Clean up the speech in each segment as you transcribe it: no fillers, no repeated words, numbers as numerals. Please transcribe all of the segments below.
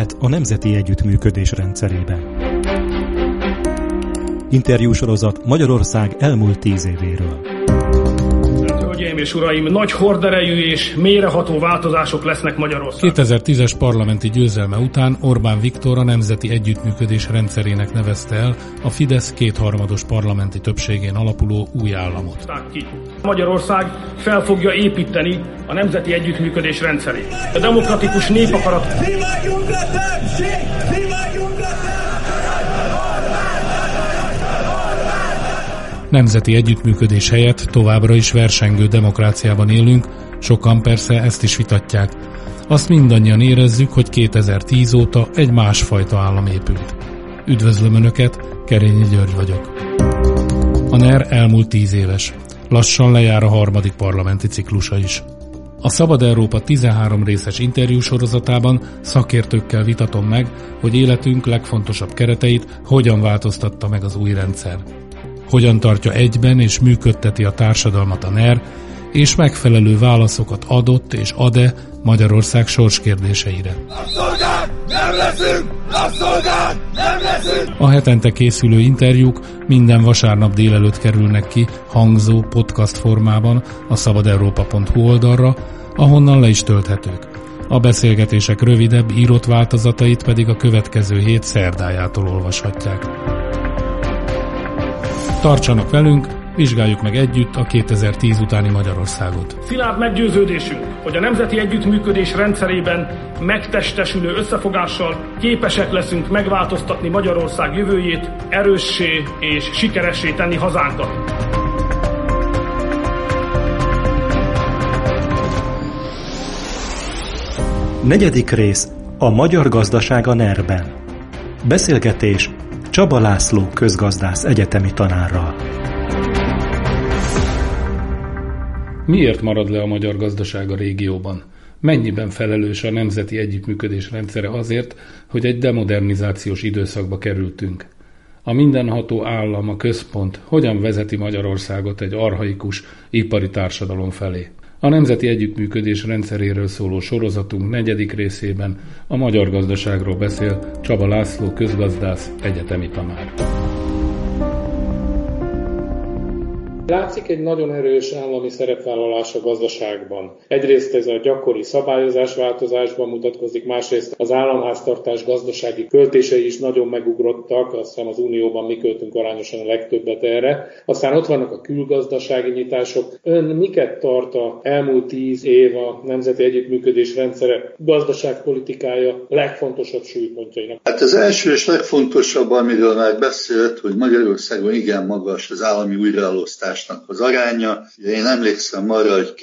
Élet a nemzeti együttműködés rendszerében. Interjúsorozat Magyarország elmúlt 10 évéről. Hölgyeim és uraim, nagy horderejű és mélyreható változások lesznek Magyarországon. 2010-es parlamenti győzelme után Orbán Viktor a nemzeti együttműködés rendszerének nevezte el a Fidesz kétharmados parlamenti többségén alapuló új államot. Magyarország fel fogja építeni a nemzeti együttműködés rendszerét. A demokratikus népakarat... Nemzeti együttműködés helyett továbbra is versengő demokráciában élünk, sokan persze ezt is vitatják. Azt mindannyian érezzük, hogy 2010 óta egy másfajta állam épült. Üdvözlöm Önöket, Kerényi György vagyok. A NER elmúlt 10 éves. Lassan lejár a harmadik parlamenti ciklusa is. A Szabad Európa 13 részes interjúsorozatában szakértőkkel vitatom meg, hogy életünk legfontosabb kereteit hogyan változtatta meg az új rendszer. Hogyan tartja egyben és működteti a társadalmat a NER, és megfelelő válaszokat adott és ad-e Magyarország sorskérdéseire. A hetente készülő interjúk minden vasárnap délelőtt kerülnek ki hangzó podcast formában a szabadeurópa.hu oldalra, ahonnan le is tölthetők. A beszélgetések rövidebb, írott változatait pedig a következő hét szerdájától olvashatják. Tartsanak velünk, vizsgáljuk meg együtt a 2010 utáni Magyarországot. Szilárd meggyőződésünk, hogy a nemzeti együttműködés rendszerében megtestesülő összefogással képesek leszünk megváltoztatni Magyarország jövőjét, erőssé és sikeressé tenni hazánkat. Negyedik rész. A magyar gazdaság a NER-ben. Beszélgetés Csaba László közgazdász egyetemi tanárral. Miért marad le a magyar gazdaság a régióban? Mennyiben felelős a nemzeti együttműködés rendszere azért, hogy egy demodernizációs időszakba kerültünk? A mindenható állam, a központ hogyan vezeti Magyarországot egy archaikus, ipari társadalom felé? A nemzeti együttműködés rendszeréről szóló sorozatunk 4. részében a magyar gazdaságról beszél Csaba László közgazdász egyetemi tanár. Látszik egy nagyon erős állami szerepvállalás a gazdaságban. Egyrészt ez a gyakori szabályozásváltozásban mutatkozik, másrészt az államháztartás gazdasági költései is nagyon megugrottak, azt hiszem az Unióban mi költünk arányosan a legtöbbet erre. Aztán ott vannak a külgazdasági nyitások. Ön miket tart a elmúlt 10 év a nemzeti együttműködés rendszere gazdaságpolitikája legfontosabb súlypontjainak? Hát az első és legfontosabb, amiről már beszélt, hogy Magyarországon igen magas az állami újraelosztás az aránya. Én emlékszem arra, hogy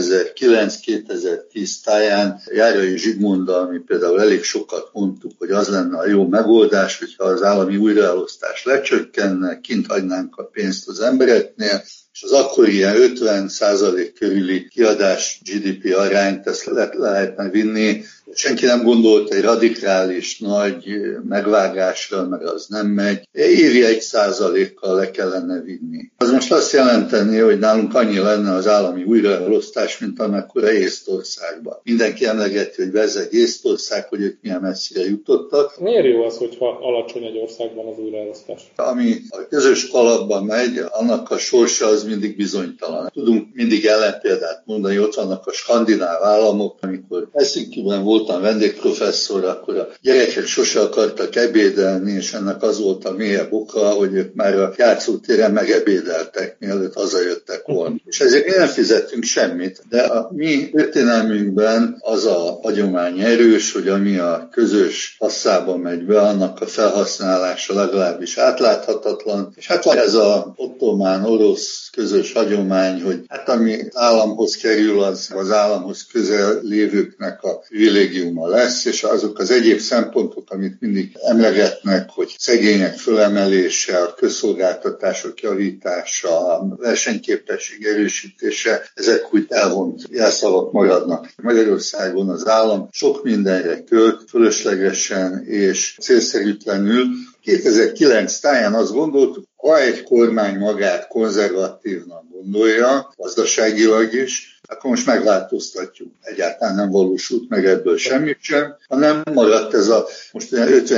2009-2010 táján Járai Zsigmonddal mi például elég sokat mondtuk, hogy az lenne a jó megoldás, hogyha az állami újraelosztás lecsökkenne, kint hagynánk a pénzt az embereknél, és az akkori ilyen 50% körüli kiadás GDP arányt ezt lehetne vinni. Senki nem gondolt egy radikális nagy megvágásra, mert az nem megy. Évi 1%-kal le kellene vinni. Az most azt jelenteni, hogy nálunk annyi lenne az állami újraelosztás, mint amekkora Észtországban. Mindenki emlegeti, hogy bezzeg Észtország, hogy ők milyen messzire jutottak. Miért jó az, hogyha alacsony egy országban az újraelosztás? Ami a közös kalapban megy, annak a sorsa az mindig bizonytalan. Tudunk mindig ellenpéldát mondani, ott vannak a skandináv államok, amikor Helsinkiben voltam vendégprofesszor, akkor a gyerekek sose akartak ebédelni, és ennek az volt a mélyebb oka, hogy ők már a játszótéren megebédeltek, mielőtt hazajöttek volna. És ezért mi nem fizettünk semmit, de a mi történelmünkben az a hagyomány erős, hogy ami a közös kasszába megy be, annak a felhasználása legalábbis átláthatatlan. És hát van ez az ottomán orosz közös hagyomány, hogy hát ami államhoz kerül, az államhoz közel lévőknek a privilégiuma lesz, és azok az egyéb szempontok, amit mindig emlegetnek, hogy szegények fölemelése, a közszolgáltatások javítása, a versenyképesség erősítése, ezek úgy elvont jelszavak maradnak. Magyarországon az állam sok mindenre költ, fölöslegesen és célszerűtlenül. 2009 táján azt gondoltuk, ha egy kormány magát konzervatívnak gondolja, gazdaságilag is, akkor most megváltoztatjuk. Egyáltalán nem valósult meg ebből semmit sem, hanem maradt ez a most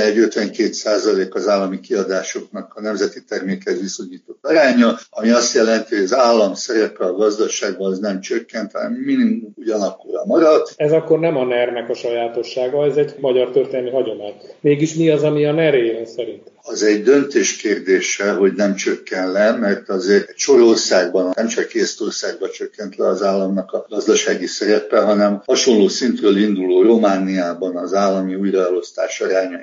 51-52% az állami kiadásoknak a nemzeti termékhez viszonyított aránya, ami azt jelenti, hogy az állam szerepe a gazdaságban az nem csökkent, hanem minimum ugyanakkora maradt. Ez akkor nem a NER-nek a sajátossága, ez egy magyar történelmi hagyomány. Mégis mi az, ami a NER élen szerint? Az egy döntés kérdése, hogy nem csökken le, mert azért egy sor országban, nem csak Észtországban csökkent le az államnak a gazdasági szerepe, hanem hasonló szintről induló Romániában az állami újraelosztás aránya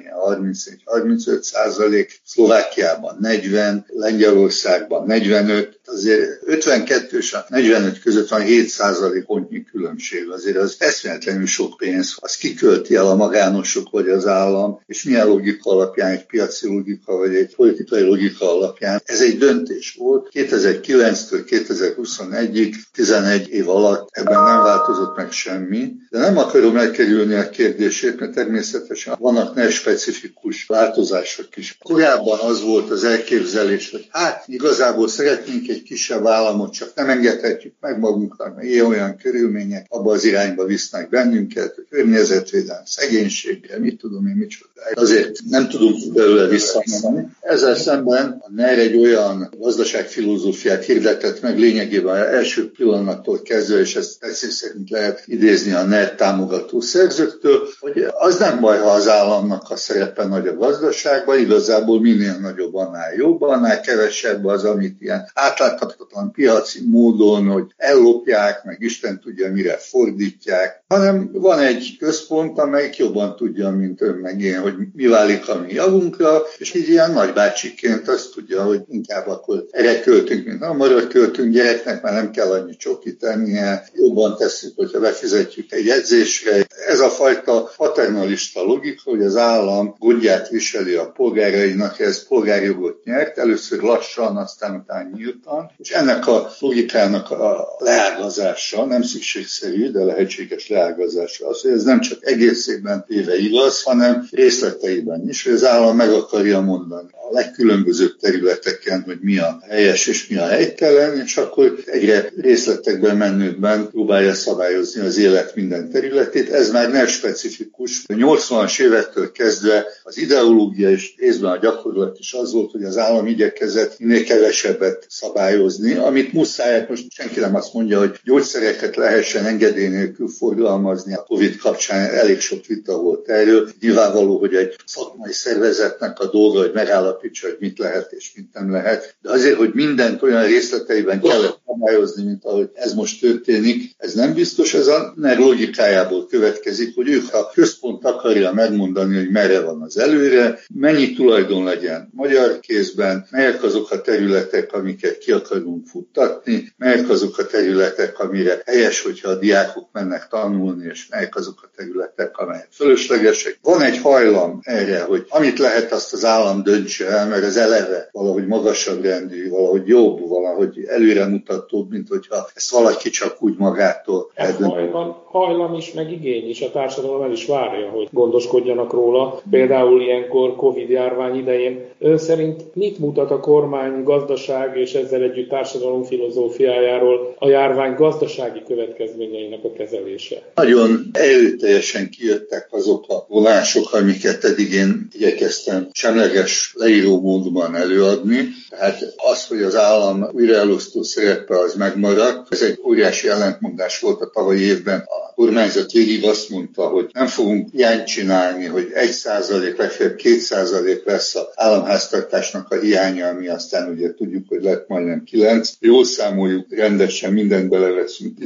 34-35%, Szlovákiában 40%, Lengyelországban 45%, azért 52 és a 45 között van 7% pontnyi különbség. Azért az eszméletlenül sok pénz, az kikölti el a magánosok vagy az állam, és milyen logika alapján, egy piaci logika vagy egy politikai logika alapján. Ez egy döntés volt. 2009-től 2021-ig, 11 év alatt ebben nem változott meg semmi. De nem akarom elkerülni a kérdését, mert természetesen vannak nem specifikus változások is. Korábban az volt az elképzelés, hogy igazából szeretnénk egy kisebb államot, csak nem engedhetjük meg magunknak, mert olyan körülmények abba az irányba visznek bennünket, hogy környezetvédelem, szegénységre, mit tudom én, micsoda. Azért nem tudunk belőle visszamenni. Ezzel szemben a NER egy olyan gazdaságfilozófiát hirdetett meg lényegében első pillanattól kezdve, és ezt tetszés szerint lehet idézni a NER támogató szerzőktől, hogy az nem baj, ha az államnak a szerepe nagy a gazdaságban, igazából minél nagyobb, annál jobb, annál kevesebb az, amit ilyen átláthatatlan piaci módon, hogy ellopják, meg Isten tudja, mire fordítják, hanem van egy központ, amelyik jobban tudja, mint ön meg én, hogy mi válik a mi javunkra, és így ilyen nagybácsiként azt tudja, hogy inkább akkor erre költünk, mint hamarabb költünk gyereknek, már nem kell annyi csokit ennie, jobban tesszük, hogyha befizetjük egy edzésre. Ez a fajta paternalista logika, hogy az állam gondját viseli a polgárainak, ez polgárjogot nyert, először lassan, aztán utána nyíltan, és ennek a logikának a leágazása, nem szükségszerű, de lehetséges leágazása az, hogy ez nem csak egészében véve igaz, hanem részleteiben is, hogy az állam meg akarja mondani a legkülönbözőbb területeken, hogy mi a helyes és mi a helytelen, és akkor egyre részletekben menőben próbálja szabályozni az élet minden területét. Ez már nem specifikus. A 80-as évektől kezdve az ideológia és részben a gyakorlat is az volt, hogy az állam igyekezett minél kevesebbet szabályozni, amit muszáj, most senki nem azt mondja, hogy gyógyszereket lehessen engedély nélkül forgalmazni. A Covid kapcsán elég sok vita volt erről. Nyilvánvaló, hogy egy szakmai szervezetnek a dolga, hogy megállapítsa, hogy mit lehet és mit nem lehet. De azért, hogy mindent olyan részleteiben kellett szabályozni, mint ahogy ez most történik, ez nem biztos, ez a NER logikájából következik, hogy ők a központ akarja megmondani, hogy merre van az előre, mennyi tulajdon legyen magyar kézben, melyek azok a területek, amiket ki akarunk futtatni, melyek azok a területek, amire helyes, hogyha a diákok mennek tanulni, és melyek azok a területek, amelyek fölöslegesek. Van egy hajlam erre, hogy amit lehet, azt az állam döntse el, mert az eleve valahogy magasabb rendű, valahogy jobb, valahogy előremutatóbb, mint hogyha ezt valaki csak úgy magától eldönt. Hajlam is, meg igény is, a társadalom el is várja, hogy gondoskodjanak róla. Például ilyenkor Covid-járvány idején. Ön szerint mit mutat a kormány gazdaság és ezzel együtt társadalom filozófiájáról a járvány gazdasági következményeinek a kezelése? Nagyon erőteljesen kijöttek azok a vonások, amiket eddig én igyekeztem semleges leíró módban előadni. Tehát az, hogy az állam újraelosztó szerepe az megmaradt, ez egy óriási ellentmondás volt a tavalyi évben. A kormányzat végig azt mondta, hogy nem fogunk hiányt csinálni, hogy 1%, legfeljebb 2% lesz az államháztartásnak a hiánya, ami aztán ugye tudjuk, hogy lett majdnem 9. Jól számoljuk, rendesen mindent beleveszünk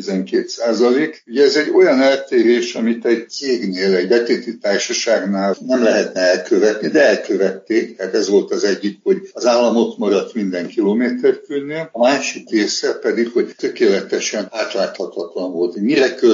12%. Ugye ez egy olyan eltérés, amit egy cégnél, egy betéti társaságnál nem lehetne elkövetni, de elkövették. Tehát ez volt az egyik, hogy az állam ott maradt minden kilométerkülnél. A másik része pedig, hogy tökéletesen átláthatatlan volt, hogy mire költenek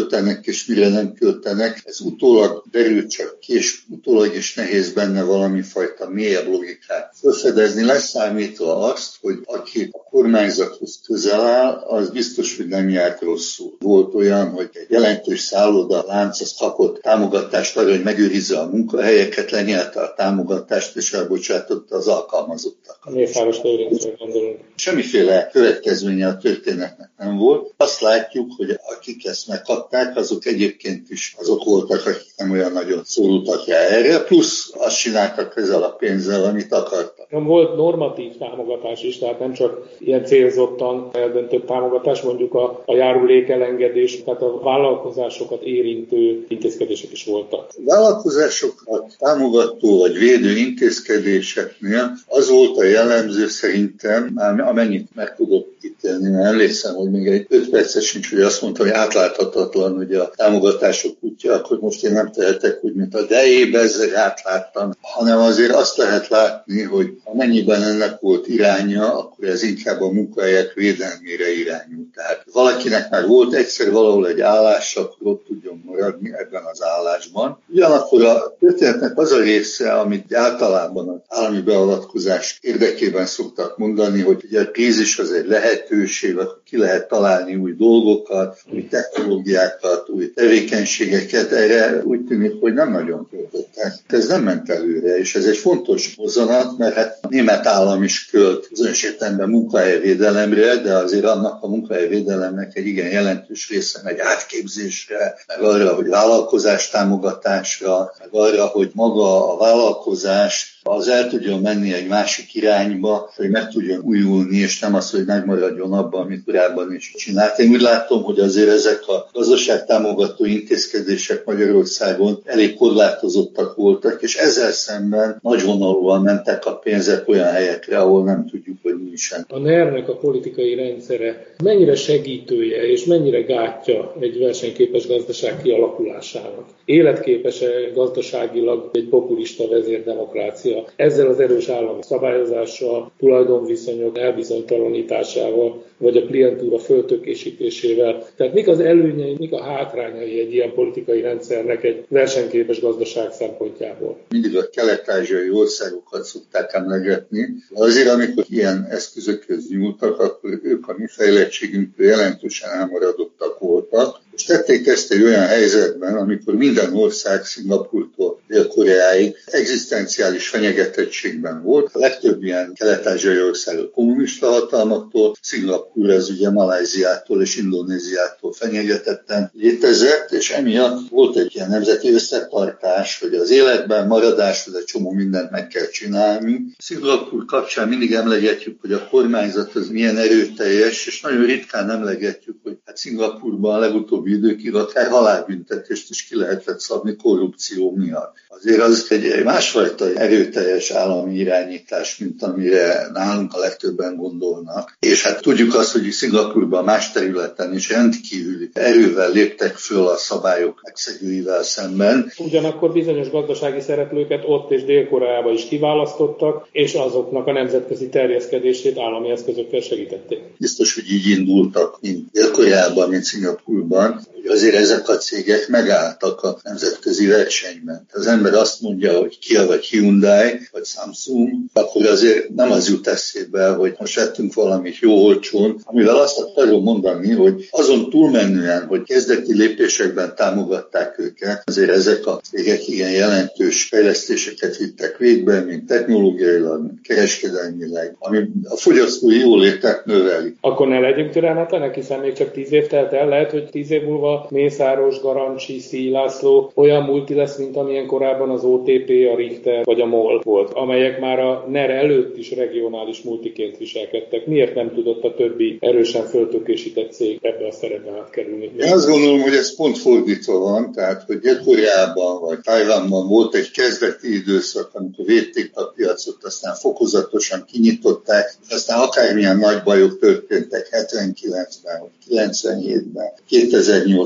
költenek és mire nem költenek, ez utólag derül csak ki, és utólag is nehéz benne valami fajta mélyebb logikát felfedezni, leszámítva azt, hogy aki a kormányzathoz közel áll, az biztos, hogy nem járt rosszul. Volt olyan, hogy egy jelentős szálloda lánc az kapott támogatást arra, hogy megőrizze a munkahelyeket, lenyelte a támogatást és elbocsátotta az alkalmazottak. A Mészáros Lőrincre gondolunk. Semmiféle következménye a történetnek nem volt. Azt látjuk, hogy akik ezt megkapták, azok egyébként is azok voltak, akik nem olyan nagyon szorultak rá erre, plusz azt csináltak ezzel a pénzzel, amit akartak. Volt normatív támogatás is, tehát nem csak ilyen célzottan eldöntött támogatás, mondjuk a járulékelengedés, tehát a vállalkozásokat érintő intézkedések is voltak. A vállalkozásokat támogató vagy védő intézkedéseknél az volt a jellemző szerintem, amennyit meg tudok ítélni, mert emlékszem, hogy még egy 5 perces sincs, hogy azt mondta, hogy átláthatatlan, hogy a támogatások útja, akkor most én nem tehetek úgy, mint a dejébe, ezzel átláttam, hanem azért azt lehet látni, hogy amennyiben ennek volt iránya, akkor ez inkább a munkahelyek védelmére irányult. Tehát valakinek már volt egyszer valahol egy állás, akkor ott tudjon maradni ebben az állásban. Ugyanakkor a történetnek az a része, amit általában az állami beavatkozás érdekében szoktak mondani, hogy ugye a krízis az egy lehetőség, akkor ki lehet találni új dolgokat, új technológiákat, új tevékenységeket. Erre úgy tűnik, hogy nem nagyon költöttek. Ez nem ment előre, és ez egy fontos mozzanat, mert hát a német állam is költ bizonyos értelemben munkahelyvédelemre, de azért annak a munkahelyvédelemnek egy igen jelentős része megy átképzésre, meg arra, hogy vállalkozás támogatásra, meg arra, hogy maga a vállalkozás az el tudjon menni egy másik irányba, hogy meg tudjon újulni, és nem az, hogy megmaradjon abban, amit korábban is csinált. Én úgy látom, hogy azért ezek a gazdaságtámogató intézkedések Magyarországon elég korlátozottak voltak, és ezzel szemben nagyvonalúan mentek a pénzek olyan helyekre, ahol nem tudjuk, hogy mi is. A NER-nek a politikai rendszere mennyire segítője és mennyire gátja egy versenyképes gazdaság kialakulásának? Életképes-e gazdaságilag egy populista vezérdemokrácia? Ezzel az erős állami szabályozással, tulajdonviszonyok elbizonytalanításával, vagy a klientúra föltökésítésével. Tehát mik az előnyei, mik a hátrányai egy ilyen politikai rendszernek egy versenyképes gazdaság szempontjából? Mindig a kelet-ázsiai országokat szokták emlegetni. Azért, amikor ilyen eszközökhöz nyúltak, akkor ők a mi fejlettségünktől jelentősen elmaradottak voltak. És tették ezt egy olyan helyzetben, amikor minden ország Szingapúrtól Dél-Koreáig egzisztenciális fenyegetettségben volt. A legtöbb ilyen kelet-ázsiai ország a kommunista hatalmaktól, Szingapúr az ugye Malajziától és Indonéziától fenyegetetten létezett, és emiatt volt egy ilyen nemzeti összetartás, hogy az életben maradáshoz egy csomó mindent meg kell csinálni. Szingapúr kapcsán mindig emlegetjük, hogy a kormányzat az milyen erőteljes, és nagyon ritkán emlegetjük, hogy hát Szingapúrban a legutóbbi időkig akár halálbüntetést is ki lehetett szabni korrupció miatt. Azért az egy másfajta erőteljes állami irányítás, mint amire nálunk a legtöbben gondolnak. És hát tudjuk azt, hogy Szingapúrban más területen is rendkívüli erővel léptek föl a szabályok megszegőivel szemben. Ugyanakkor bizonyos gazdasági szereplőket ott és Dél-Koreában is kiválasztottak, és azoknak a nemzetközi terjeszkedését állami eszközökkel segítették. Biztos, hogy így indultak, mint Dél-Koreában, mint Szingapúrban, hogy azért ezek a cégek megálltak a nemzetközi versenyben. Az ember azt mondja, hogy Kia vagy Hyundai, vagy Samsung, akkor azért nem az jut eszébe, hogy most vettünk valamit jó olcsón, amivel azt akarom mondani, hogy azon túlmenően, hogy kezdeti lépésekben támogatták őket, azért ezek a cégek igen jelentős fejlesztéseket vittek végbe, mint technológiailag, mint kereskedelmileg, ami a fogyasztói jólétet növeli. Akkor ne legyünk türelmetlenek, hiszen még csak 10 év telt el, lehet, hogy 10 év múlva Mészáros, Garancsi, Szíj László olyan multi lesz, mint amilyen korábban az OTP, a Richter vagy a MOL volt, amelyek már a NER előtt is regionális multiként viselkedtek. Miért nem tudott a többi erősen föltökésített cég ebbe a szerepbe átkerülni? Én azt gondolom, hogy ez pont fordítva van, tehát hogy Dél-Koreában vagy Tajvanban volt egy kezdeti időszak, amikor védték a piacot, aztán fokozatosan kinyitották, aztán akármilyen nagy bajok történtek 79-ben, 97-ben, 2008-ban,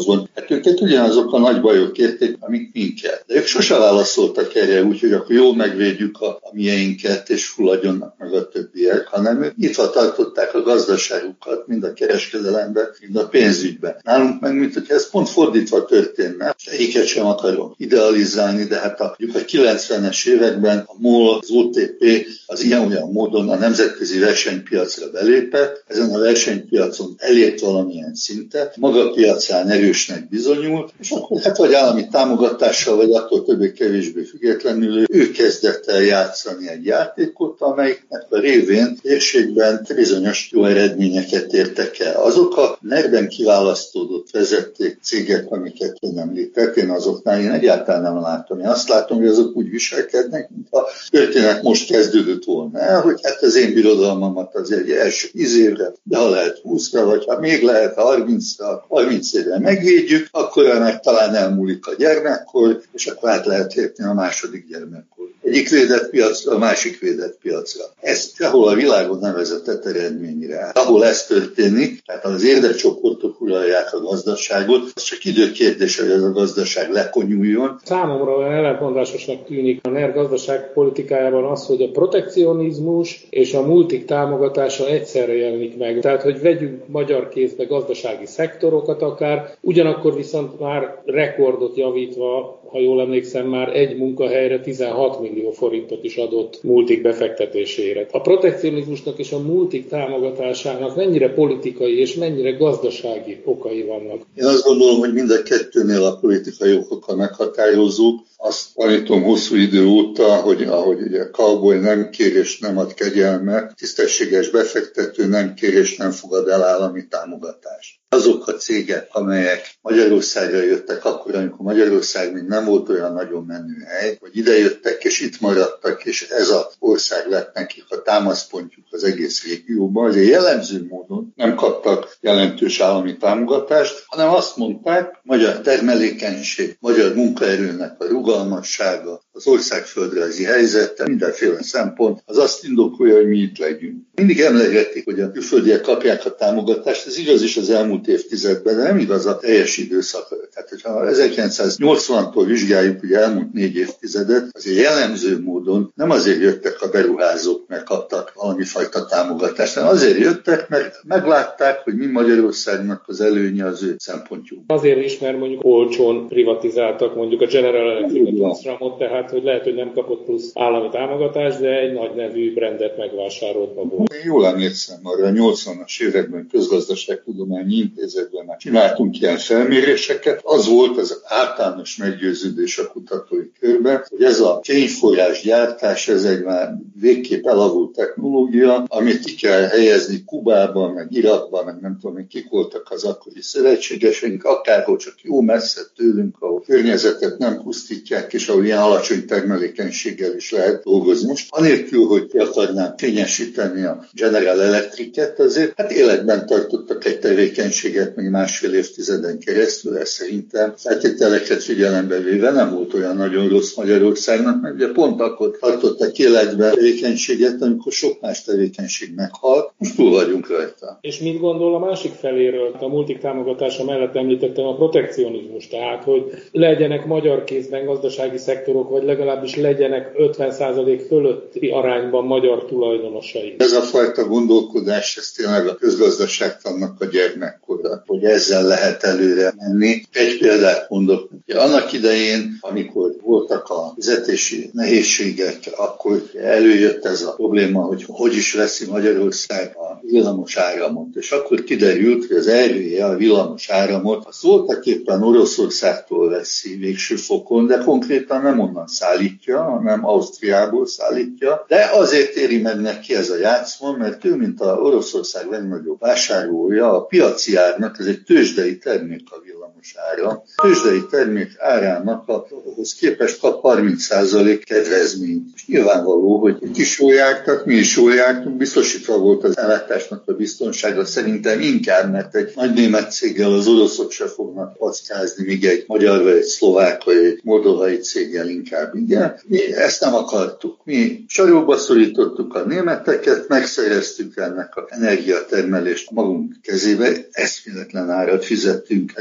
gond. Hát őket ugyanazok a nagy bajok érték, amik minket. De ők sose válaszoltak erre úgy, hogy akkor jól megvédjük a mieinket, és fulladjonnak meg a többiek, hanem ők nyitva tartották a gazdaságukat, mind a kereskedelemben, mind a pénzügyben. Nálunk meg, mint hogy ez pont fordítva történne, és egyiket sem akarom idealizálni, de hát a 90-es években a MOL, az OTP az ilyen-olyan módon a nemzetközi versenypiacra belépett, ezen a versenypiacon elért valamilyen szintet, maga piacán erősnek bizonyult, és akkor hát vagy állami támogatással, vagy attól többé-kevésbé függetlenül ő kezdett el játszani egy játékot, amelyiknek a révén térségben bizonyos jó eredményeket értek el. Azok a NER-ben kiválasztódott vezették cégek, amiket én említett, én azoknál én egyáltalán nem látom. Én azt látom, hogy azok úgy viselkednek, mint a történet most kezdődött volna, hogy hát az én birodalmamat azért egy első 10 évre, de ha lehet 20-ra, vagy ha még lehet 30-ra, 30 évre megvédjük, akkor meg talán elmúlik a gyermekkor, és akkor át lehet lépni a második gyermekkor. Egyik védett piacra, a másik védett piacra. Ez sehol a világon nem vezetett eredményre. Ahol ez történik, tehát az érdekcsoportok uralják a gazdaságot, az csak időkérdése, hogy ez a gazdaság lekonyuljon. Számomra olyan ellentmondásosnak tűnik a NER gazdaságpolitikájában az, hogy a protekcionizmus és a multik támogatása egyszerre jelenik meg. Tehát, hogy vegyünk magyar kézbe gazdasági szektorokat akár, ugyanakkor viszont már rekordot javítva, ha jól emlékszem, már egy munkahelyre 16 millió forintot is adott multik befektetésére. A protekcionizmusnak és a multik támogatásának mennyire politikai és mennyire gazdasági okai vannak? Én azt gondolom, hogy mind a kettőnél a politikai okokkal meghatározók. Azt tanítom hosszú idő óta, hogy ahogy ugye a cowboy nem kér és nem ad kegyelmet, tisztességes befektető nem kér és nem fogad el állami támogatást. Azok a cégek, amelyek Magyarországra jöttek akkor, amikor Magyarország még nem volt olyan nagyon menő hely, hogy ide jöttek és itt maradtak, és ez az ország lett nekik a támaszpontjuk az egész régióban, azért jellemző módon nem kaptak jelentős állami támogatást, hanem azt mondták, magyar termelékenység, magyar munkaerőnek a rugalmassága, az ország földrajzi helyzete, mindenféle szempont, az azt indokolja, hogy mi itt legyünk. Mindig emlegetik, hogy a külföldiek kapják a támogatást, ez igaz is az elmúlt évtizedben, de nem igaz a teljes időszakra. Tehát, hogyha 1980-tól vizsgáljuk ugye elmúlt 4 évtizedet, azért jellemző módon nem azért jöttek a beruházók, mert kaptak valami fajta támogatást, hanem azért jöttek, mert meglátták, hogy mi Magyarországnak az előnye az ő szempontjuk. Azért is, mert mondjuk olcsón privatizáltak mondjuk a General Electric Ramot, tehát hogy lehet, hogy nem kapott plusz állami támogatást, de egy nagy nevű brandet megvásárolt magából. Én jól emlékszem arra, a 80-as években Közgazdaságtudományi Intézetben már csináltunk ilyen felméréseket. Az volt az általános meggyőződés a kutatói körben, hogy ez a fényforrás gyártás, ez egy már végképp elavult technológia, amit ki kell helyezni Kubában, meg Irakban, meg nem tudom, kik voltak az akkori szövetségeseink, akárhol csak jó messze tőlünk, ahol környezetet nem pusztítják, és ahol ilyen alacsony termelékenységgel is lehet dolgozni. Most anélkül, hogy ki akarnám fényesíteni a General Electricet, azért hát életben tartottak egy tevékenységet még 1,5 évtizeden keresztül, ez szerintem feltételeket figyelembe véve nem volt olyan nagyon rossz Magyarországnak, mert ugye pont akkor tartottak életben tevékenységet, amikor sok más tevékenység meghalt, most túl vagyunk rajta. És mit gondol a másik feléről? A multik támogatása mellett említettem a protekcionizmus, tehát hogy legyenek magyar kézben gazdasági szektorok, vagy legalábbis legyenek 50% fölötti arányban magyar tulajdonosai. Ez a fajta gondolkodás, ez tényleg a közgazdaságtannak a gyermekkora, hogy ezzel lehet előre menni. Egy példát mondok. Annak idején, amikor voltak a fizetési nehézségek, akkor előjött ez a probléma, hogy is veszi Magyarország a villamos áramot. És akkor kiderült, hogy az RVE a villamos áramot az voltak éppen Oroszországtól veszi végső fokon, de konkrétan nem onnan szállítja, hanem Ausztriából szállítja. De azért éri meg neki ez a játszma, mert ő, mint a Oroszország legnagyobb vásárlója, a piaci árnak, ez egy tőzsdei termék a villamos ára. A tőzsdei termék árának ahhoz képest kap 30% kedvezményt. És nyilvánvaló, hogy itt is jól jártak, mi is jól jártunk, biztosítva volt az ellátásnak a biztonsága, szerintem inkább, mert egy nagy német céggel az oroszok se fognak packázni, míg egy magyar vagy egy szlovák vagy egy moldovai céggel inkább. Igen, mi ezt nem akartuk. Mi sarokba szorítottuk a németeket, megszereztük ennek az energiatermelést magunk kezébe, eszméletlen árat fizettünk ezekért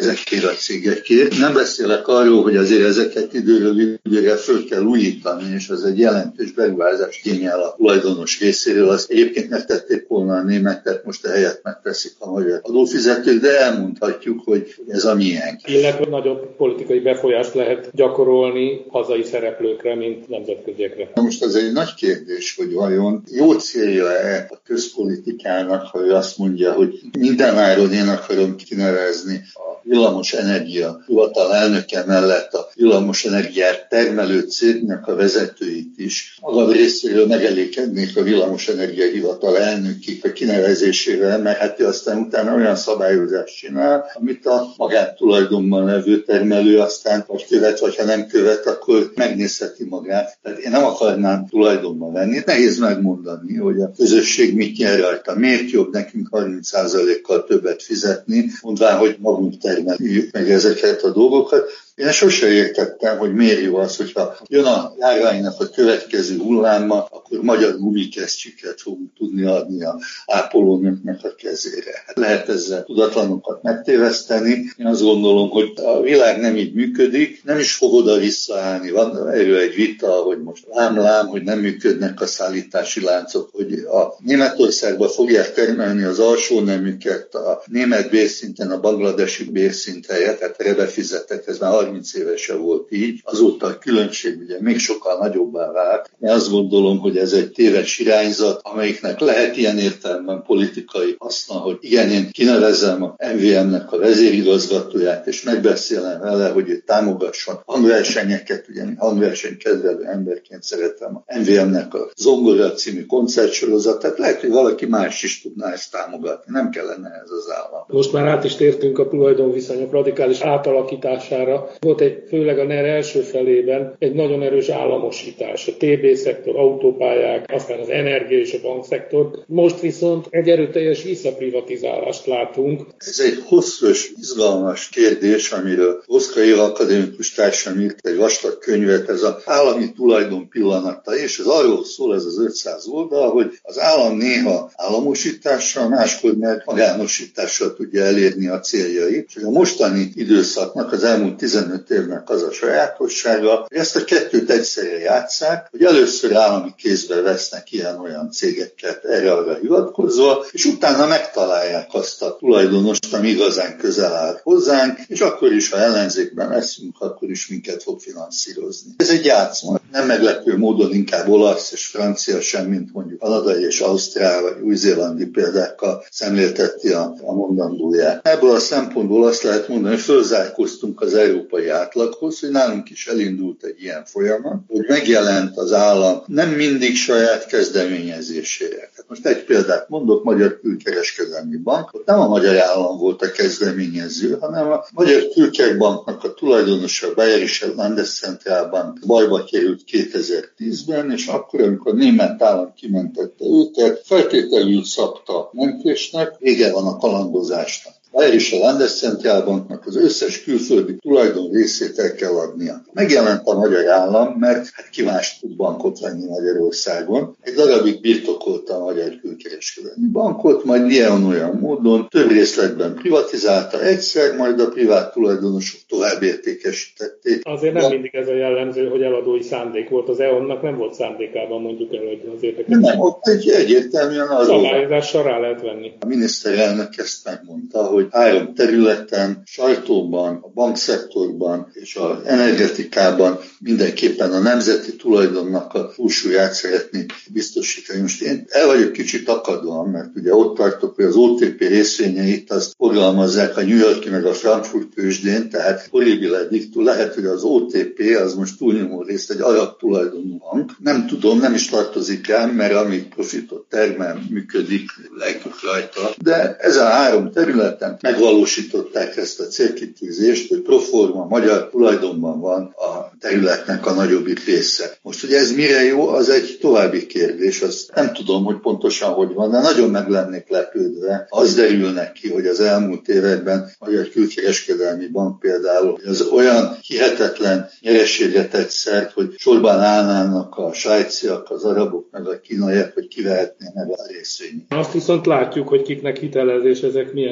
magyar cégekért. Nem beszélek arról, hogy azért ezeket időről időre föl kell újítani, és ez egy jelentős beruházást igényel a tulajdonos részéről. Azt egyébként megtették volna a németek, most a helyet megteszik a magyar adófizetők, de elmondhatjuk, hogy ez a miénk. Illetve nagyobb politikai befolyást lehet gyakorolni hazai szereplőkre, mint nemzetköziekre. Most az egy nagy kérdés, hogy vajon jó célja-e a közpolitikának, ha ő azt mondja, hogy mindenáron én akarom kinevezni a villamos energia hivatal elnöke mellett a villamos energiát termelő cégnek a vezetőit is. Maga részéről megelégednék a villamos energia hivatal elnökig a kinevezésével, mert hát ő aztán utána olyan szabályozást csinál, amit a magántulajdonban levő termelő aztán vagy követ, vagy ha nem követ, akkor megnézheti magát. Tehát én nem akarnám tulajdonban venni. Nehéz megmondani, hogy a közösség mit nyer rajta. Miért jobb nekünk 30%-kal többet fizetni, mondván, hogy magunk termeljük meg ezeket a dolgokat. Én sose értettem, hogy miért jó az, hogyha jön a járványnak a következő hulláma, akkor magyar gumikesztyűket fogunk tudni adni a ápolónőknek a kezére. Hát lehet ezzel tudatlanokat megtéveszteni. Én azt gondolom, hogy a világ nem így működik, nem is fog oda visszaállni. Van erről egy vita, hogy most lám, hogy nem működnek a szállítási láncok, hogy a Németországban fogják termelni az alsó neműket, a német bérszinten a bangladesi bérszint helyett, tehát erre befizettek, ez már 30 évese volt így, azóta a különbség ugye még sokkal nagyobbá vált. Én azt gondolom, hogy ez egy téves irányzat, amelyiknek lehet ilyen értelemben politikai haszna, hogy igen, én kinevezem a MVM-nek a vezérigazgatóját, és megbeszélem vele, hogy ő támogasson hangversenyeket, ugye hangversenykedvelő emberként szeretem a MVM-nek a Zongora című koncertsorozatát, lehet, hogy valaki más is tudná ezt támogatni, nem kellene ez az állam. Most már át is tértünk a tulajdonviszonyok radikális átalakítására. Volt főleg a NER első felében egy nagyon erős államosítás, a TB-szektor, autópályák, aztán az energia és a bankszektor. Most viszont egy erőteljes visszaprivatizálást látunk. Ez egy hosszas, izgalmas kérdés, amiről Oszkar Éva akadémikus társam írt egy vastag könyvet, ez az állami tulajdon pillanata, és ez arról szól, ez az 500 oldal, hogy az állam néha államosítással, máskor meg magánosítással tudja elérni a céljait. És a mostani időszaknak, az elmúlt 15 évnek az a sajátossága, hogy ezt a kettőt egyszerre játsszák, hogy először állami kézbe vesznek ilyen-olyan cégeket erre-arra hivatkozva, és utána megtalálják azt a tulajdonost, ami igazán közel áll hozzánk, és akkor is, ha ellenzékben leszünk, akkor is minket fog finanszírozni. Ez egy játszma. Nem meglepő módon inkább olasz és francia sem, mint mondjuk kanadai és ausztrál vagy új-zélandi példákkal szemlélteti a mondandóját. Ebből a szempontból azt lehet mondani, hogy fölzárkóztunk az európai átlaghoz, hogy nálunk is elindult egy ilyen folyamat, hogy megjelent az állam nem mindig saját kezdeményezésére. Most egy példát mondok, Magyar Külkereskedelmi Bank, ott nem a magyar állam volt a kezdeményező, hanem a Magyar Külkerbanknak a tulajdonosa, a Bayerische Landeszentralbank bajba került 2010-ben, és akkor, amikor a német állam kimentette őket, feltételül szabta mentésnek, vége van a kalandozásnak. Bayerische Landeszentralbanknak az összes külföldi tulajdon részét el kell adnia. Megjelent a magyar állam, mert ki más tud bankot venni Magyarországon. Egy darabig birtokolta a Magyar Külkereskedelmi Bankot, majd ilyen-olyan módon több részletben privatizálta egyszer, majd a privát tulajdonosok tovább értékesítették. Azért nem mindig ez a jellemző, hogy eladói szándék volt. Az EON-nak nem volt szándékában mondjuk el, hogy az érdekes. Nem, ott egyértelműen arról. Szabályozással rá lehet venni. A miniszterelnök ezt megmondta, hogy 3 területen, sajtóban, a bankszektorban és az energetikában mindenképpen a nemzeti tulajdonnak a túlsúlyát szeretné biztosítani. Most én el vagyok kicsit akadva, mert ugye ott tartok, hogy az OTP részvényeit azt forgalmazzák a New York-i meg a Frankfurt tőzsdén, tehát horribile dictu, lehet, hogy az OTP az most túlnyomó részt egy arab tulajdonú bank. Nem tudom, nem is tartozik rám, mert amíg profitot termel, működik legjobb rajta. De ezen a 3 területen megvalósították ezt a célkitűzést, hogy proforma magyar tulajdonban van a területnek a nagyobbik része. Most, hogy ez mire jó, az egy további kérdés, azt nem tudom, hogy pontosan hogy van, de nagyon meg lennék lepődve. Az derülnek ki, hogy az elmúlt években a Magyar Külkereskedelmi Bank például az olyan hihetetlen nyereséget tett szert, hogy sorban állnának a svájciak, az arabok, meg a kínaiak, hogy kivehetnének a részvényt. Azt viszont látjuk, hogy kiknek hitelezés, ezek milyen erős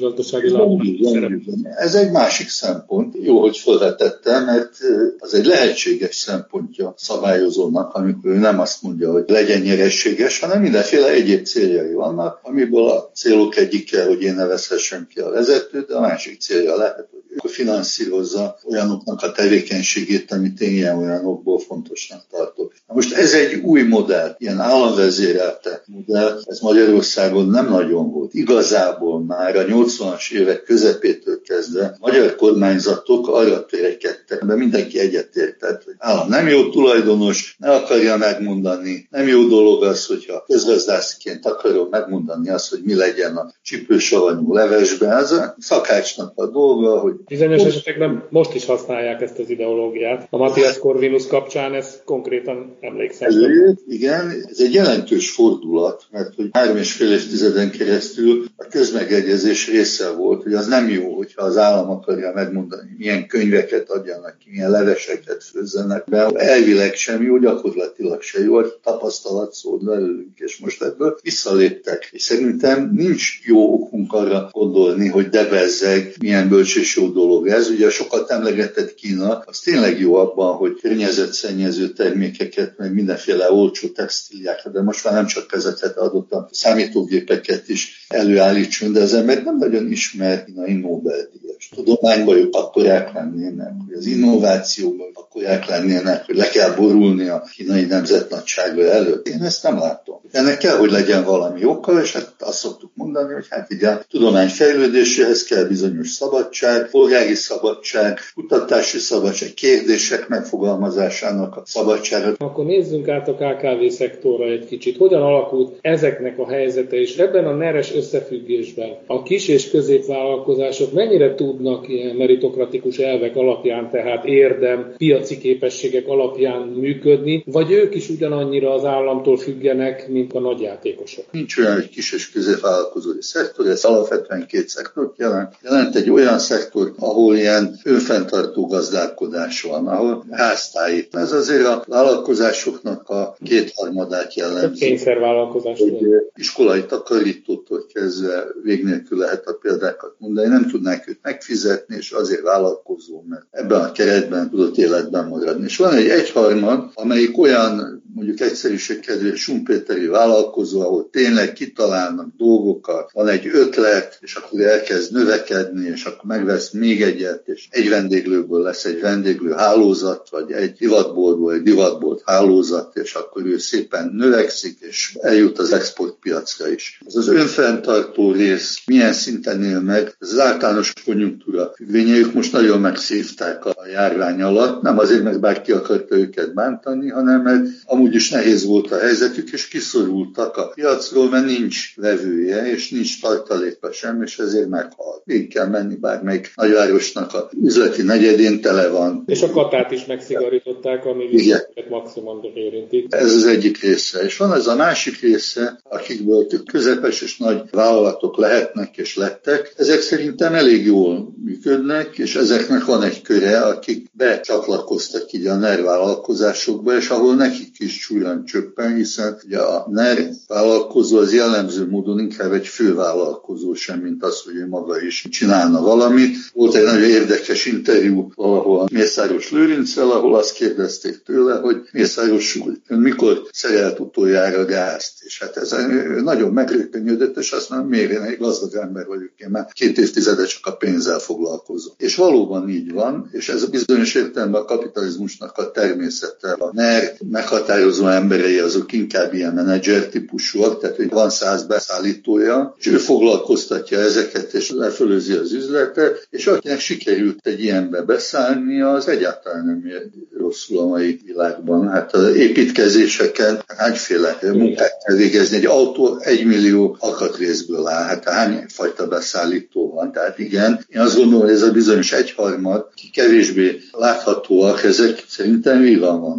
gazdaságilag szerep. Ez egy másik szempont. Jó, hogy felvetettem, mert az egy lehetséges szempontja szabályozónak, amikor ő nem azt mondja, hogy legyen nyereséges, hanem mindenféle egyéb céljai vannak, amiből a célok egyike, hogy én nevezhessem ki a vezetőt, de a másik célja lehet, hogy ő finanszírozza olyanoknak a tevékenységét, amit én ilyen okból fontosnak tartok. Na most ez egy új modell, ilyen államvezérelte modell, ez Magyarországon nem nagyon volt. Igazából már a 80-as évek közepétől kezdve magyar kormányzatok arra törekedtek, de mindenki egyetértett, hogy állam nem jó tulajdonos, ne akarja megmondani, nem jó dolog az, hogyha közgazdászként akarom megmondani azt, hogy mi legyen a csípősavanyú levesben. Ez a szakácsnak a dolga, hogy bizonyos esetekben most is használják ezt az ideológiát. A Matthias Corvinus kapcsán ez konkrétan emlékszem. Igen, ez egy jelentős fordulat, mert hogy 3,5 évtizeden keresztül a közmegegyezés része volt, hogy az nem jó, hogyha az állam akarja megmondani, milyen könyveket adjanak ki, milyen leveseket főzzenek be. Elvileg sem jó, gyakorlatilag se jó, tapasztalat szólt belőlünk, és most ebből visszaléptek. És szerintem nincs jó okunk arra gondolni, hogy de bezzeg, milyen bölcs és jó dolog ez. Ugye sokat emlegetett Kína, az tényleg jó abban, hogy környezetszennyező termékeket, meg mindenféle olcsó textíliákat, de most már nem csak ezeket adott a számítógépeket is előállítson, de az ember nem nagyon ismer kínai Nobel-díjas. Tudományban ők akkorák lennének, hogy az innovációban akkorák lennének, hogy le kell borulni a kínai nemzetnagysága előtt. Én ezt nem látom. Ennek kell, hogy legyen valami oka, és hát azt szoktuk mondani, hogy hát igen, a tudomány fejlődéséhez kell bizonyos szabadság, polgári szabadság, kutatási szabadság, kérdések megfogalmazásának a szabadsága. Akkor nézzünk át a KKV szektorra egy kicsit. Hogyan alakult ezeknek a helyzete, és ebben a NER-es összefüggésben a kis és középvállalkozások mennyire tudnak ilyen meritokratikus elvek alapján, tehát érdem, piaci képességek alapján működni, vagy ők is ugyanannyira az államtól függenek, mint a nagyjátékosok? Nincs olyan, hogy kis és középvállalkozói szektor, ez alapvetően két szektort jelent. Jelent egy olyan szektor, ahol ilyen önfenntartó gazdálkodás van, ahol háztáji. Ez azért a vállalkozásoknak a 2/3 jellemzi. Kényszervállalkozás. Iskolai takarítótól kezdve vég nélkül lehet a példákat mondani. Nem tudnák őt megfizetni, és azért vállalkozó, mert ebben a keretben tudott életben maradni. És van egy 1/3, amelyik olyan, mondjuk egyszerűség kedvéért schumpeteri vállalkozó, ahol tényleg kitalálnak dolgokat, van egy ötlet, és akkor elkezd növekedni, és akkor megvesz még egyet, és egy vendéglőből lesz egy vendéglő hálózat, vagy egy divatboltból egy divatbolt hálózat, és akkor ő szépen növekszik, és eljut az exportpiacra is. Ez az önfenntartó rész milyen szinten él meg, ez az általános konjunktúra függvényeik most nagyon megszívták a járvány alatt, nem azért, mert bárki akarta őket bántani, hanem mert amúgy is nehéz volt a helyzetük, és kiszorultak a piacról, mert nincs vevője, és nincs tartaléka sem, és ezért meghalt. Így kell menni bármelyik nagyvárosnak a üzleti negyedén tele van. És a katát is megszigorították, ami maximum érinti. Ez az egyik része. És van ez a másik része, akikből közepes és nagy vállalatok lehetnek és lettek. Ezek szerintem elég jól működnek, és ezeknek van egy köre, akik becsatlakoztak így a NER vállalkozásokba, és ahol nekik is súlyan csöppen, hiszen ugye a NER vállalkozó az jellemző módon inkább egy fővállalkozó sem, mint az, hogy ő maga is csinálna valamit. Volt egy nagyon érdekes interjú valahol a Mészáros Lőrinccel, ahol azt kérdezték tőle, hogy Mészáros úr, mikor szerelt utoljára gázt? És hát ez nagyon megrökönyödött, és azt mondom, miért én egy gazdag ember vagyok, én már 2 évtizede csak a pénzzel foglalkozom. És valóban így van, és ez a bizonyos értelemben a kapitalizmusnak a természete. A NER meghatározó emberei azok inkább ilyen menedzser típusúak, tehát hogy van 100 beszállítója, és ő foglalkoztatja ezeket, és lefölözi az üzletet, és akinek sikerült egy ilyenbe beszállnia, az egyáltalán nem rosszul a mai világban. Hát az építkezéseken hányféle munkát kell végezni. Egy autó 1 millió alkatrészből áll, hát hányfajta beszállító van. Tehát igen, én azt gondolom, hogy ez a bizonyos 1/3, ki kevésbé láthatóak, ezek szerintem vígan vannak.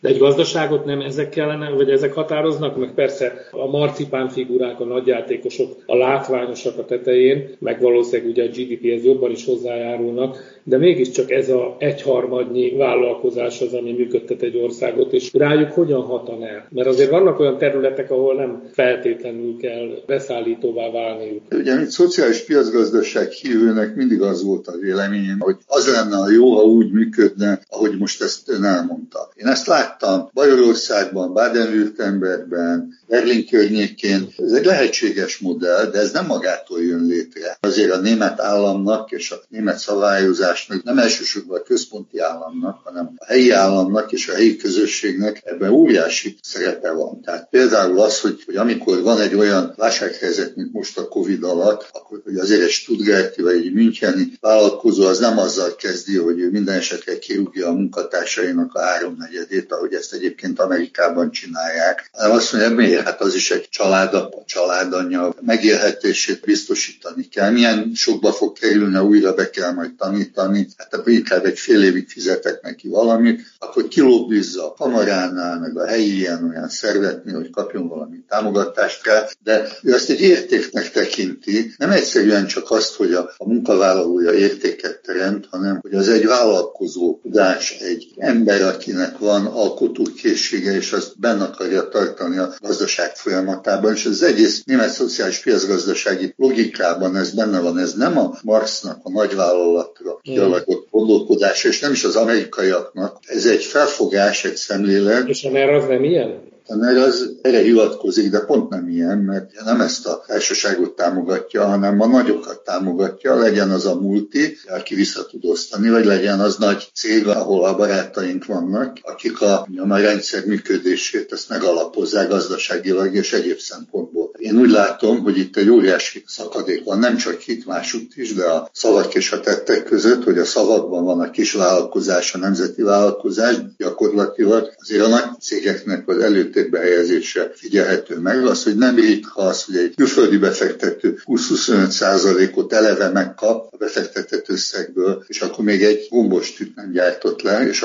De egy gazdaságot nem ezek kellene, vagy ezek határoznak, meg persze a marcipánfigurák, a nagyjátékosok, a látványosak a tetején, meg valószínűleg ugye a GDP-hez jobban is hozzájárulnak, de mégiscsak ez a egyharmadnyi vállalkozás az, ami működtet egy országot, és rájuk hogyan hatan el? Mert azért vannak olyan területek, ahol nem feltétlenül kell beszállítóvá válniuk. Ugye, mint szociális piacgazdaság hívőnek mindig az volt a véleményem, hogy az lenne a jó, ha úgy működne, ahogy most ezt ön elmondta. Én ezt láttam Bajorországban, Baden-Württembergben, Berlin környékén. Ez egy lehetséges modell, de ez nem magától jön létre. Azért a német államnak és a német szabályozásnak, nem elsősorban a központi államnak, hanem a helyi államnak és a helyi közösségnek ebben óriási szerepe van. Tehát például az, hogy amikor van egy olyan válsághelyzet, mint most a Covid alatt, akkor hogy azért egy stuttgarti vagy egy müncheni vállalkozó az nem azzal kezdi, hogy ő minden esetre kirúgja a munkatársainak a 3/4, ahogy ezt egyébként Amerikában csinálják, hanem azt mondja, miért? Hát az is egy családapa, családanyja megélhetését biztosítani kell. Milyen sokba fog kerülni, újra be kell majd tanítani, hát akkor inkább egy fél évig fizetek neki valamit, akkor kilobbizza a kamaránál, meg a helyi ilyen-olyan szervetnél, hogy kapjon valami támogatást kell, de ő azt egy értéknek tekinti, nem egyszerűen csak azt, hogy a munkavállalója értéket teremt, hanem hogy az egy vállalkozó tudás, egy ember, akinek van alkotókészsége, és azt benne akarja tartani a gazdaság folyamatában, és az egész német szociális piacgazdasági logikában ez benne van, ez nem a Marxnak a nagyvállalatra kialakott gondolkodása, és nem is az amerikaiaknak, ez egy felfogás, egy szemlélet. És a NER az nem ilyen? Mert az erre hivatkozik, de pont nem ilyen, mert nem ezt a társaságot támogatja, hanem a nagyokat támogatja, legyen az a multi, aki vissza tud osztani, vagy legyen az nagy cég, ahol a barátaink vannak, akik a rendszer működését ezt megalapozzák gazdaságilag és egyéb szempontból. Én úgy látom, hogy itt egy óriási szakadék van, nem csak itt, másutt is, de a szavak és a tettek között, hogy a szavakban van a kis vállalkozás, a nemzeti vállalkozás, gyakorlatilag azért a nagy cégeknek az előtérbe helyezése figyelhető meg. Az, hogy nem ritka az, hogy egy külföldi befektető 20-25%-ot eleve megkap a befektetett összegből, és akkor még egy gombostűt nem gyártott le, és a